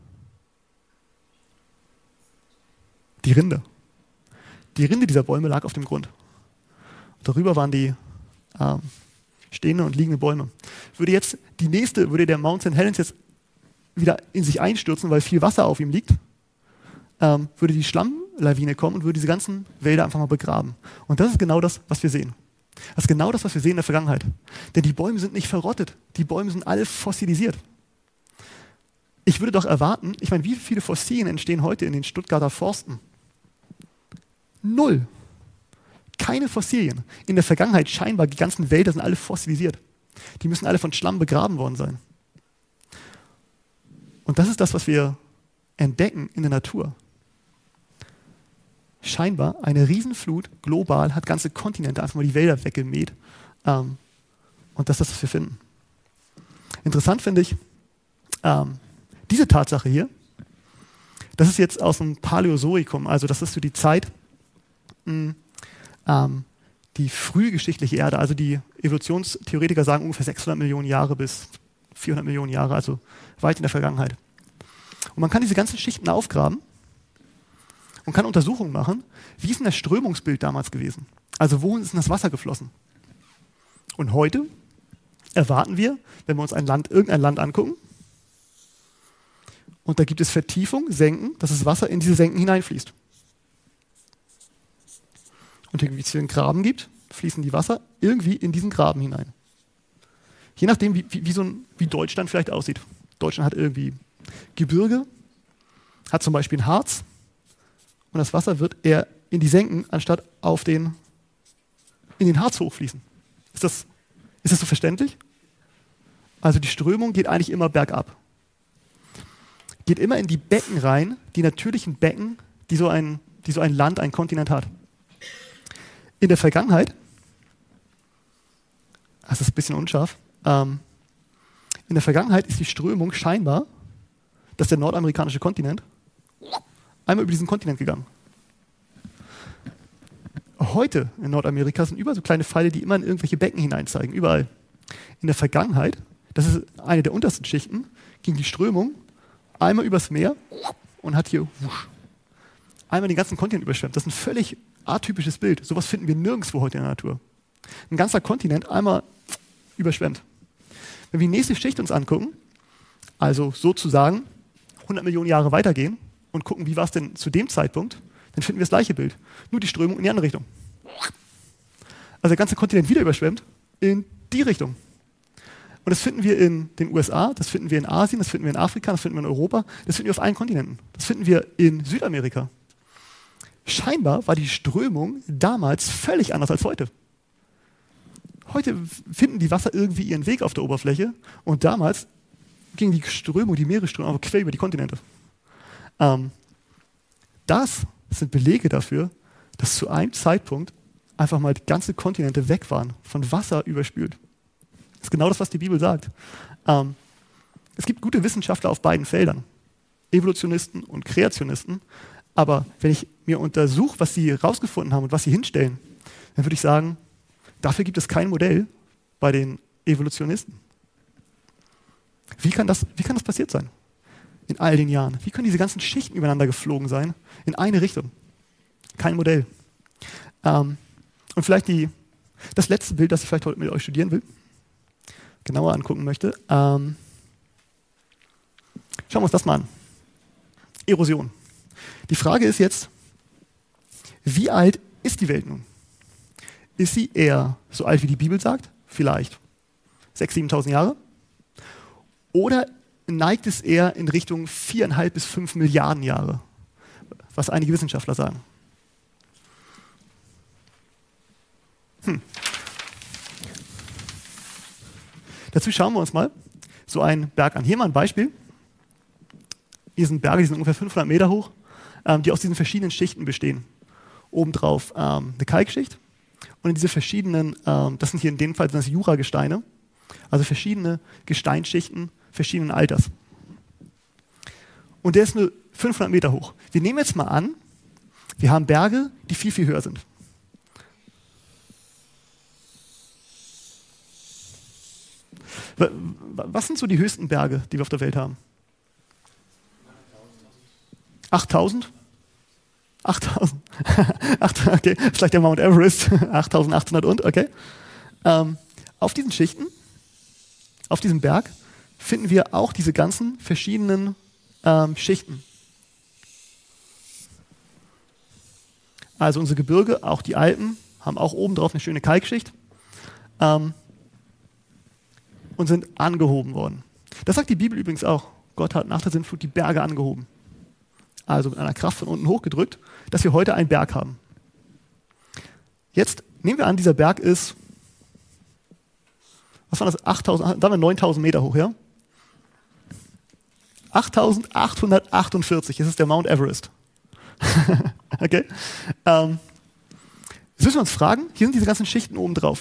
Die Rinde. Die Rinde dieser Bäume lag auf dem Grund. Darüber waren die ähm, stehende und liegende Bäume. Würde jetzt die nächste, würde der Mount Sankt Helens jetzt wieder in sich einstürzen, weil viel Wasser auf ihm liegt, ähm, würde die Schlammlawine kommen und würde diese ganzen Wälder einfach mal begraben. Und das ist genau das, was wir sehen. Das ist genau das, was wir sehen in der Vergangenheit. Denn die Bäume sind nicht verrottet. Die Bäume sind alle fossilisiert. Ich würde doch erwarten, ich meine, wie viele Fossilien entstehen heute in den Stuttgarter Forsten? Null. Keine Fossilien. In der Vergangenheit scheinbar, die ganzen Wälder sind alle fossilisiert. Die müssen alle von Schlamm begraben worden sein. Und das ist das, was wir entdecken in der Natur. Scheinbar eine Riesenflut, global, hat ganze Kontinente einfach mal die Wälder weggemäht. Ähm, und das ist das, was wir finden. Interessant finde ich, ähm, Diese Tatsache hier, das ist jetzt aus dem Paläozoikum, also das ist so die Zeit, mh, ähm, die frühgeschichtliche Erde, also die Evolutionstheoretiker sagen ungefähr sechshundert Millionen Jahre bis vierhundert Millionen Jahre, also weit in der Vergangenheit. Und man kann diese ganzen Schichten aufgraben und kann Untersuchungen machen, wie ist denn das Strömungsbild damals gewesen? Also wohin ist denn das Wasser geflossen? Und heute erwarten wir, wenn wir uns ein Land, irgendein Land angucken, und da gibt es Vertiefung, Senken, dass das Wasser in diese Senken hineinfließt. Und wenn es hier einen Graben gibt, fließen die Wasser irgendwie in diesen Graben hinein. Je nachdem, wie, wie, wie, so ein, wie Deutschland vielleicht aussieht. Deutschland hat irgendwie Gebirge, hat zum Beispiel ein Harz, und das Wasser wird eher in die Senken, anstatt auf den, in den Harz hochfließen. Ist das, ist das so verständlich? Also die Strömung geht eigentlich immer bergab. Geht immer in die Becken rein, die natürlichen Becken, die so ein, die so ein Land, ein Kontinent hat. In der Vergangenheit, das ist ein bisschen unscharf, ähm, in der Vergangenheit ist die Strömung scheinbar, dass der nordamerikanische Kontinent einmal über diesen Kontinent gegangen. Heute in Nordamerika sind überall so kleine Pfeile, die immer in irgendwelche Becken hineinzeigen, überall. In der Vergangenheit, das ist eine der untersten Schichten, ging die Strömung einmal übers Meer und hat hier wusch, einmal den ganzen Kontinent überschwemmt. Das ist ein völlig atypisches Bild. Sowas finden wir nirgendwo heute in der Natur. Ein ganzer Kontinent einmal überschwemmt. Wenn wir die nächste Schicht uns angucken, also sozusagen hundert Millionen Jahre weitergehen und gucken, wie war es denn zu dem Zeitpunkt, dann finden wir das gleiche Bild. Nur die Strömung in die andere Richtung. Also der ganze Kontinent wieder überschwemmt in die Richtung. Und das finden wir in den U S A, das finden wir in Asien, das finden wir in Afrika, das finden wir in Europa, das finden wir auf allen Kontinenten. Das finden wir in Südamerika. Scheinbar war die Strömung damals völlig anders als heute. Heute finden die Wasser irgendwie ihren Weg auf der Oberfläche und damals ging die Strömung, die Meeresströmung einfach quer über die Kontinente. Ähm, das sind Belege dafür, dass zu einem Zeitpunkt einfach mal die ganzen Kontinente weg waren, von Wasser überspült. Das ist genau das, was die Bibel sagt. Ähm, es gibt gute Wissenschaftler auf beiden Feldern, Evolutionisten und Kreationisten, aber wenn ich mir untersuche, was sie herausgefunden haben und was sie hinstellen, dann würde ich sagen, dafür gibt es kein Modell bei den Evolutionisten. Wie kann das, wie kann das passiert sein in all den Jahren? Wie können diese ganzen Schichten übereinander geflogen sein in eine Richtung? Kein Modell. Ähm, und vielleicht die, das letzte Bild, das ich vielleicht heute mit euch studieren will, genauer angucken möchte. Ähm, schauen wir uns das mal an. Erosion. Die Frage ist jetzt, wie alt ist die Welt nun? Ist sie eher so alt, wie die Bibel sagt? Vielleicht sechstausend, siebentausend Jahre? Oder neigt es eher in Richtung viereinhalb bis fünf Milliarden Jahre, was einige Wissenschaftler sagen? Hm. Dazu schauen wir uns mal so einen Berg an. Hier mal ein Beispiel. Hier sind Berge, die sind ungefähr fünfhundert Meter hoch, ähm, die aus diesen verschiedenen Schichten bestehen. Obendrauf ähm, eine Kalkschicht und in diese verschiedenen, ähm, das sind hier in dem Fall sind das Juragesteine, also verschiedene Gesteinsschichten verschiedenen Alters. Und der ist nur fünfhundert Meter hoch. Wir nehmen jetzt mal an, wir haben Berge, die viel, viel höher sind. Was sind so die höchsten Berge, die wir auf der Welt haben? achttausend? achttausend. Okay, vielleicht der Mount Everest. achttausendachthundert und, okay. Ähm, auf diesen Schichten, auf diesem Berg, finden wir auch diese ganzen verschiedenen ähm, Schichten. Also unsere Gebirge, auch die Alpen, haben auch oben drauf eine schöne Kalkschicht. Ähm, und sind angehoben worden. Das sagt die Bibel übrigens auch. Gott hat nach der Sintflut die Berge angehoben. Also mit einer Kraft von unten hochgedrückt, dass wir heute einen Berg haben. Jetzt nehmen wir an, dieser Berg ist, was war das, achttausend, sagen wir neuntausend Meter hoch, ja? achttausendachthundertachtundvierzig, das ist der Mount Everest. Okay? Ähm, jetzt müssen wir uns fragen, hier sind diese ganzen Schichten oben drauf.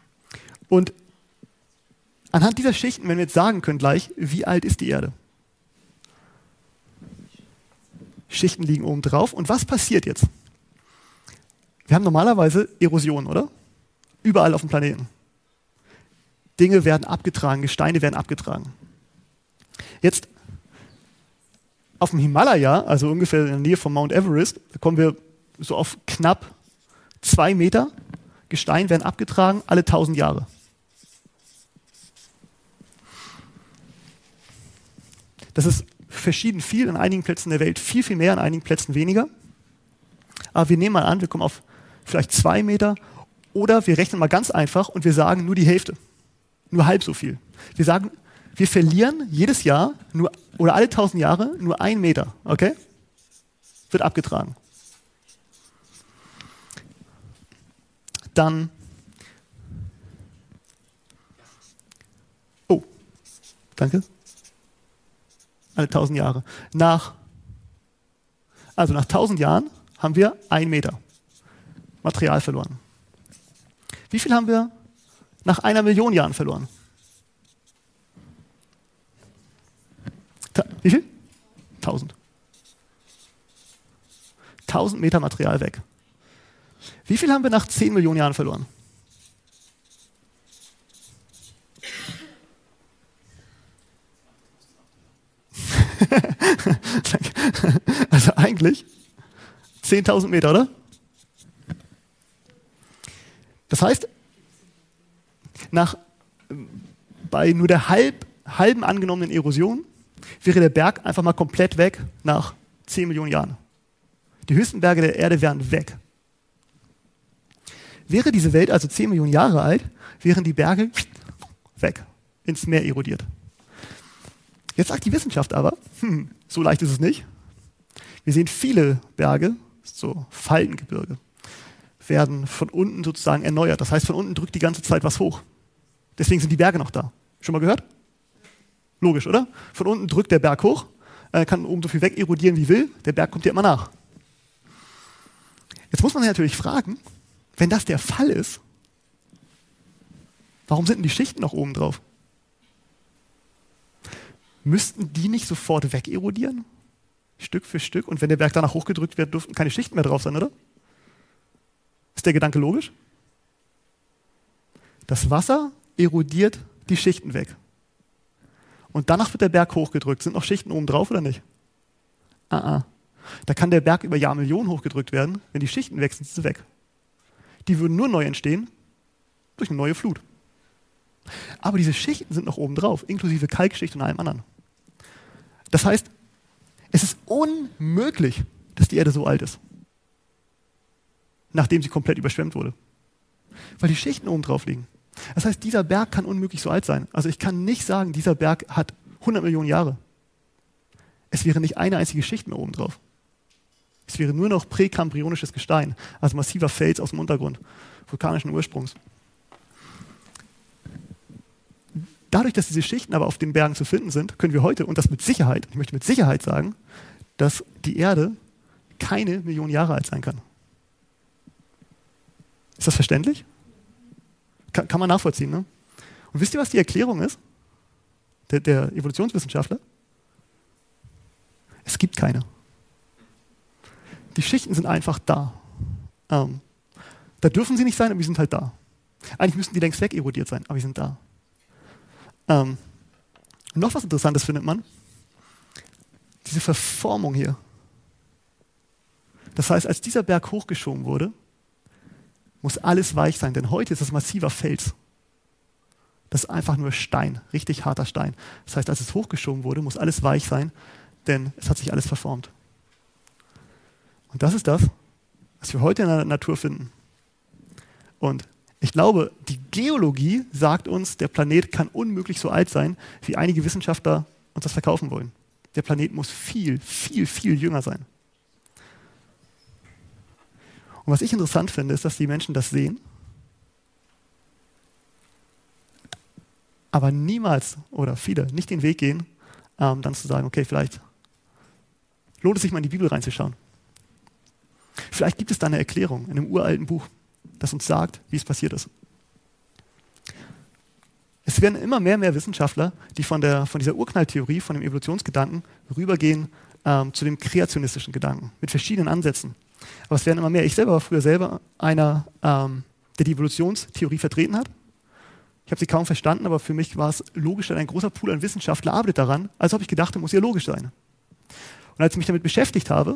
Und anhand dieser Schichten, wenn wir jetzt sagen können gleich, wie alt ist die Erde? Schichten liegen oben drauf. Und was passiert jetzt? Wir haben normalerweise Erosion, oder? Überall auf dem Planeten. Dinge werden abgetragen, Gesteine werden abgetragen. Jetzt auf dem Himalaya, also ungefähr in der Nähe von Mount Everest, da kommen wir so auf knapp zwei Meter. Gesteine werden abgetragen alle tausend Jahre. Das ist verschieden viel, in einigen Plätzen der Welt viel, viel mehr, in einigen Plätzen weniger. Aber wir nehmen mal an, wir kommen auf vielleicht zwei Meter oder wir rechnen mal ganz einfach und wir sagen nur die Hälfte, nur halb so viel. Wir sagen, wir verlieren jedes Jahr nur, oder alle tausend Jahre nur ein Meter, okay? Wird abgetragen. Dann, oh, danke. Alle tausend Jahre. Nach, also nach tausend Jahren haben wir ein Meter Material verloren. Wie viel haben wir nach einer Million Jahren verloren? Ta- Wie viel? Tausend. Tausend Meter Material weg. Wie viel haben wir nach zehn Millionen Jahren verloren? Also eigentlich zehntausend Meter, oder? Das heißt, nach, bei nur der halb, halben angenommenen Erosion wäre der Berg einfach mal komplett weg nach zehn Millionen Jahren. Die höchsten Berge der Erde wären weg. Wäre diese Welt also zehn Millionen Jahre alt, wären die Berge weg, ins Meer erodiert. Jetzt sagt die Wissenschaft aber, hm, so leicht ist es nicht. Wir sehen viele Berge, so Faltengebirge, werden von unten sozusagen erneuert. Das heißt, von unten drückt die ganze Zeit was hoch. Deswegen sind die Berge noch da. Schon mal gehört? Logisch, oder? Von unten drückt der Berg hoch, äh, kann oben so viel weg erodieren wie will, der Berg kommt ja immer nach. Jetzt muss man sich natürlich fragen, wenn das der Fall ist, warum sind denn die Schichten noch oben drauf? Müssten die nicht sofort wegerodieren? Stück für Stück. Und wenn der Berg danach hochgedrückt wird, dürften keine Schichten mehr drauf sein, oder? Ist der Gedanke logisch? Das Wasser erodiert die Schichten weg. Und danach wird der Berg hochgedrückt. Sind noch Schichten oben drauf oder nicht? Ah, ah. Da kann der Berg über Jahrmillionen hochgedrückt werden. Wenn die Schichten weg sind, sind sie weg. Die würden nur neu entstehen durch eine neue Flut. Aber diese Schichten sind noch oben drauf, inklusive Kalkschicht und allem anderen. Das heißt, es ist unmöglich, dass die Erde so alt ist, nachdem sie komplett überschwemmt wurde. Weil die Schichten oben drauf liegen. Das heißt, dieser Berg kann unmöglich so alt sein. Also ich kann nicht sagen, dieser Berg hat hundert Millionen Jahre. Es wäre nicht eine einzige Schicht mehr oben drauf. Es wäre nur noch präkambrionisches Gestein, also massiver Fels aus dem Untergrund, vulkanischen Ursprungs. Dadurch, dass diese Schichten aber auf den Bergen zu finden sind, können wir heute, und das mit Sicherheit, ich möchte mit Sicherheit sagen, dass die Erde keine Million Jahre alt sein kann. Ist das verständlich? Kann, kann man nachvollziehen, ne? Und wisst ihr, was die Erklärung ist? Der, der Evolutionswissenschaftler? Es gibt keine. Die Schichten sind einfach da. Ähm, da dürfen sie nicht sein, aber sie sind halt da. Eigentlich müssten die längst weg erodiert sein, aber sie sind da. Ähm, noch was Interessantes findet man. Diese Verformung hier. Das heißt, als dieser Berg hochgeschoben wurde, muss alles weich sein, denn heute ist das massiver Fels. Das ist einfach nur Stein, richtig harter Stein. Das heißt, als es hochgeschoben wurde, muss alles weich sein, denn es hat sich alles verformt. Und das ist das, was wir heute in der Natur finden. Und ich glaube, die Geologie sagt uns, der Planet kann unmöglich so alt sein, wie einige Wissenschaftler uns das verkaufen wollen. Der Planet muss viel, viel, viel jünger sein. Und was ich interessant finde, ist, dass die Menschen das sehen, aber niemals oder viele nicht den Weg gehen, ähm, dann zu sagen, okay, vielleicht lohnt es sich mal in die Bibel reinzuschauen. Vielleicht gibt es da eine Erklärung in einem uralten Buch, das uns sagt, wie es passiert ist. Es werden immer mehr und mehr Wissenschaftler, die von, der, von dieser Urknalltheorie, von dem Evolutionsgedanken rübergehen ähm, zu dem kreationistischen Gedanken mit verschiedenen Ansätzen. Aber es werden immer mehr. Ich selber war früher selber einer, ähm, der die Evolutionstheorie vertreten hat. Ich habe sie kaum verstanden, aber für mich war es logisch, denn ein großer Pool an Wissenschaftlern arbeitet daran, als ob ich gedacht habe, muss ja logisch sein. Und als ich mich damit beschäftigt habe,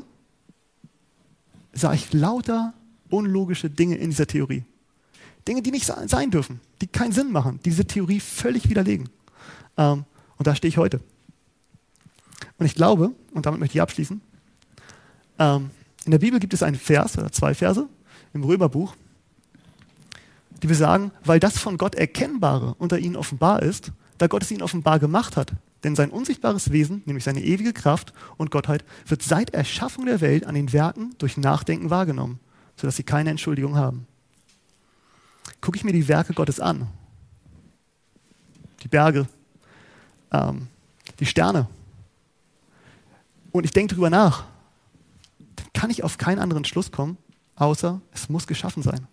sah ich lauter unlogische Dinge in dieser Theorie. Dinge, die nicht sein dürfen, die keinen Sinn machen, die diese Theorie völlig widerlegen. Ähm, und da stehe ich heute. Und ich glaube, und damit möchte ich abschließen, ähm, in der Bibel gibt es einen Vers oder zwei Verse im Römerbuch, die besagen, weil das von Gott Erkennbare unter ihnen offenbar ist, da Gott es ihnen offenbar gemacht hat. Denn sein unsichtbares Wesen, nämlich seine ewige Kraft und Gottheit, wird seit Erschaffung der Welt an den Werken durch Nachdenken wahrgenommen, sodass sie keine Entschuldigung haben. Gucke ich mir die Werke Gottes an, die Berge, ähm, die Sterne, und ich denke darüber nach, dann kann ich auf keinen anderen Schluss kommen, außer es muss geschaffen sein.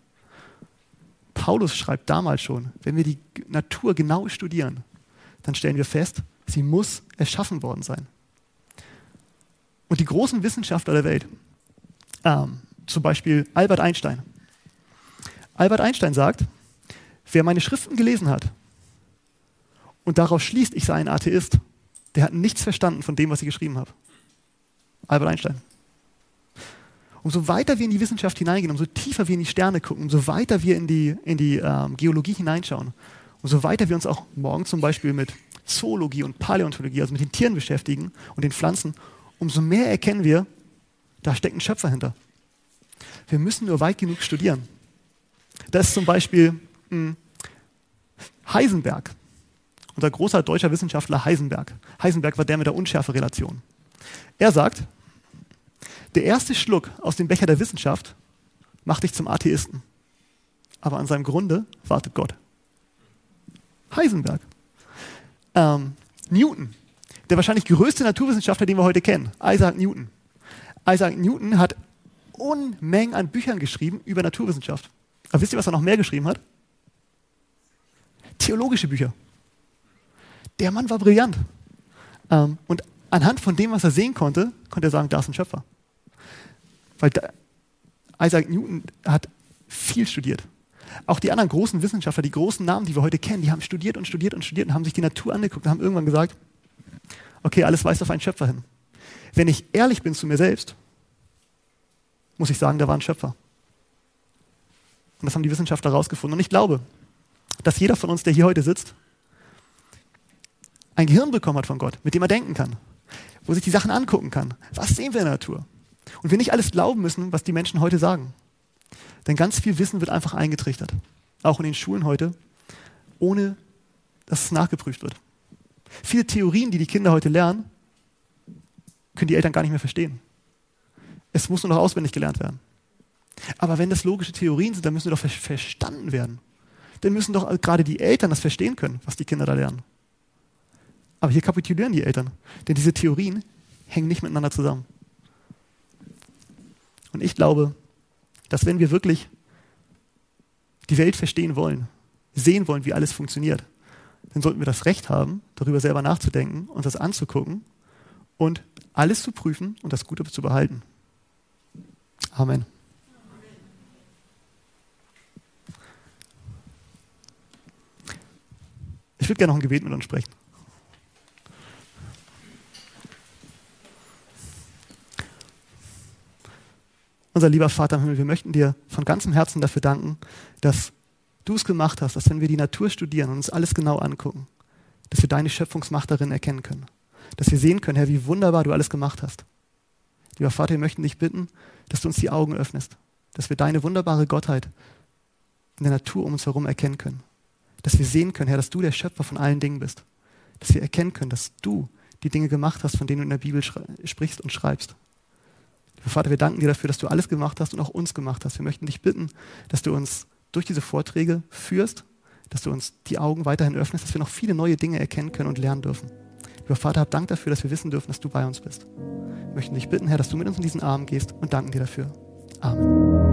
Paulus schreibt damals schon, wenn wir die Natur genau studieren, dann stellen wir fest, sie muss erschaffen worden sein. Und die großen Wissenschaftler der Welt, ähm, zum Beispiel Albert Einstein. Albert Einstein sagt, wer meine Schriften gelesen hat und daraus schließt, ich sei ein Atheist, der hat nichts verstanden von dem, was ich geschrieben habe. Albert Einstein. Umso weiter wir in die Wissenschaft hineingehen, umso tiefer wir in die Sterne gucken, umso weiter wir in die, in die ähm, Geologie hineinschauen, umso weiter wir uns auch morgen zum Beispiel mit Zoologie und Paläontologie, also mit den Tieren beschäftigen und den Pflanzen, umso mehr erkennen wir, da steckt ein Schöpfer hinter. Wir müssen nur weit genug studieren. Da ist zum Beispiel mh, Heisenberg, unser großer deutscher Wissenschaftler Heisenberg. Heisenberg war der mit der Unschärferelation. Er sagt, der erste Schluck aus dem Becher der Wissenschaft macht dich zum Atheisten. Aber an seinem Grunde wartet Gott. Heisenberg. Ähm, Newton, der wahrscheinlich größte Naturwissenschaftler, den wir heute kennen. Isaac Newton. Isaac Newton hat Unmengen an Büchern geschrieben über Naturwissenschaft. Aber wisst ihr, was er noch mehr geschrieben hat? Theologische Bücher. Der Mann war brillant. Ähm, und anhand von dem, was er sehen konnte, konnte er sagen, da ist ein Schöpfer. Weil da, Isaac Newton hat viel studiert. Auch die anderen großen Wissenschaftler, die großen Namen, die wir heute kennen, die haben studiert und studiert und studiert und haben sich die Natur angeguckt und haben irgendwann gesagt, okay, alles weist auf einen Schöpfer hin. Wenn ich ehrlich bin zu mir selbst, muss ich sagen, da war ein Schöpfer. Und das haben die Wissenschaftler herausgefunden. Und ich glaube, dass jeder von uns, der hier heute sitzt, ein Gehirn bekommen hat von Gott, mit dem er denken kann, wo sich die Sachen angucken kann. Was sehen wir in der Natur? Und wir nicht alles glauben müssen, was die Menschen heute sagen. Denn ganz viel Wissen wird einfach eingetrichtert. Auch in den Schulen heute, ohne dass es nachgeprüft wird. Viele Theorien, die die Kinder heute lernen, können die Eltern gar nicht mehr verstehen. Es muss nur noch auswendig gelernt werden. Aber wenn das logische Theorien sind, dann müssen sie doch ver- verstanden werden. Dann müssen doch gerade die Eltern das verstehen können, was die Kinder da lernen. Aber hier kapitulieren die Eltern. Denn diese Theorien hängen nicht miteinander zusammen. Und ich glaube, dass wenn wir wirklich die Welt verstehen wollen, sehen wollen, wie alles funktioniert, dann sollten wir das Recht haben, darüber selber nachzudenken und das anzugucken und alles zu prüfen und das Gute zu behalten. Amen. Ich würde gerne noch ein Gebet mit uns sprechen. Unser lieber Vater im Himmel, wir möchten dir von ganzem Herzen dafür danken, dass du es gemacht hast, dass wenn wir die Natur studieren und uns alles genau angucken, dass wir deine Schöpfungsmacht darin erkennen können. Dass wir sehen können, Herr, wie wunderbar du alles gemacht hast. Lieber Vater, wir möchten dich bitten, dass du uns die Augen öffnest, dass wir deine wunderbare Gottheit in der Natur um uns herum erkennen können. Dass wir sehen können, Herr, dass du der Schöpfer von allen Dingen bist. Dass wir erkennen können, dass du die Dinge gemacht hast, von denen du in der Bibel sprichst und schreibst. Lieber Vater, wir danken dir dafür, dass du alles gemacht hast und auch uns gemacht hast. Wir möchten dich bitten, dass du uns durch diese Vorträge führst, dass du uns die Augen weiterhin öffnest, dass wir noch viele neue Dinge erkennen können und lernen dürfen. Lieber Vater, hab Dank dafür, dass wir wissen dürfen, dass du bei uns bist. Wir möchten dich bitten, Herr, dass du mit uns in diesen Abend gehst und danken dir dafür. Amen.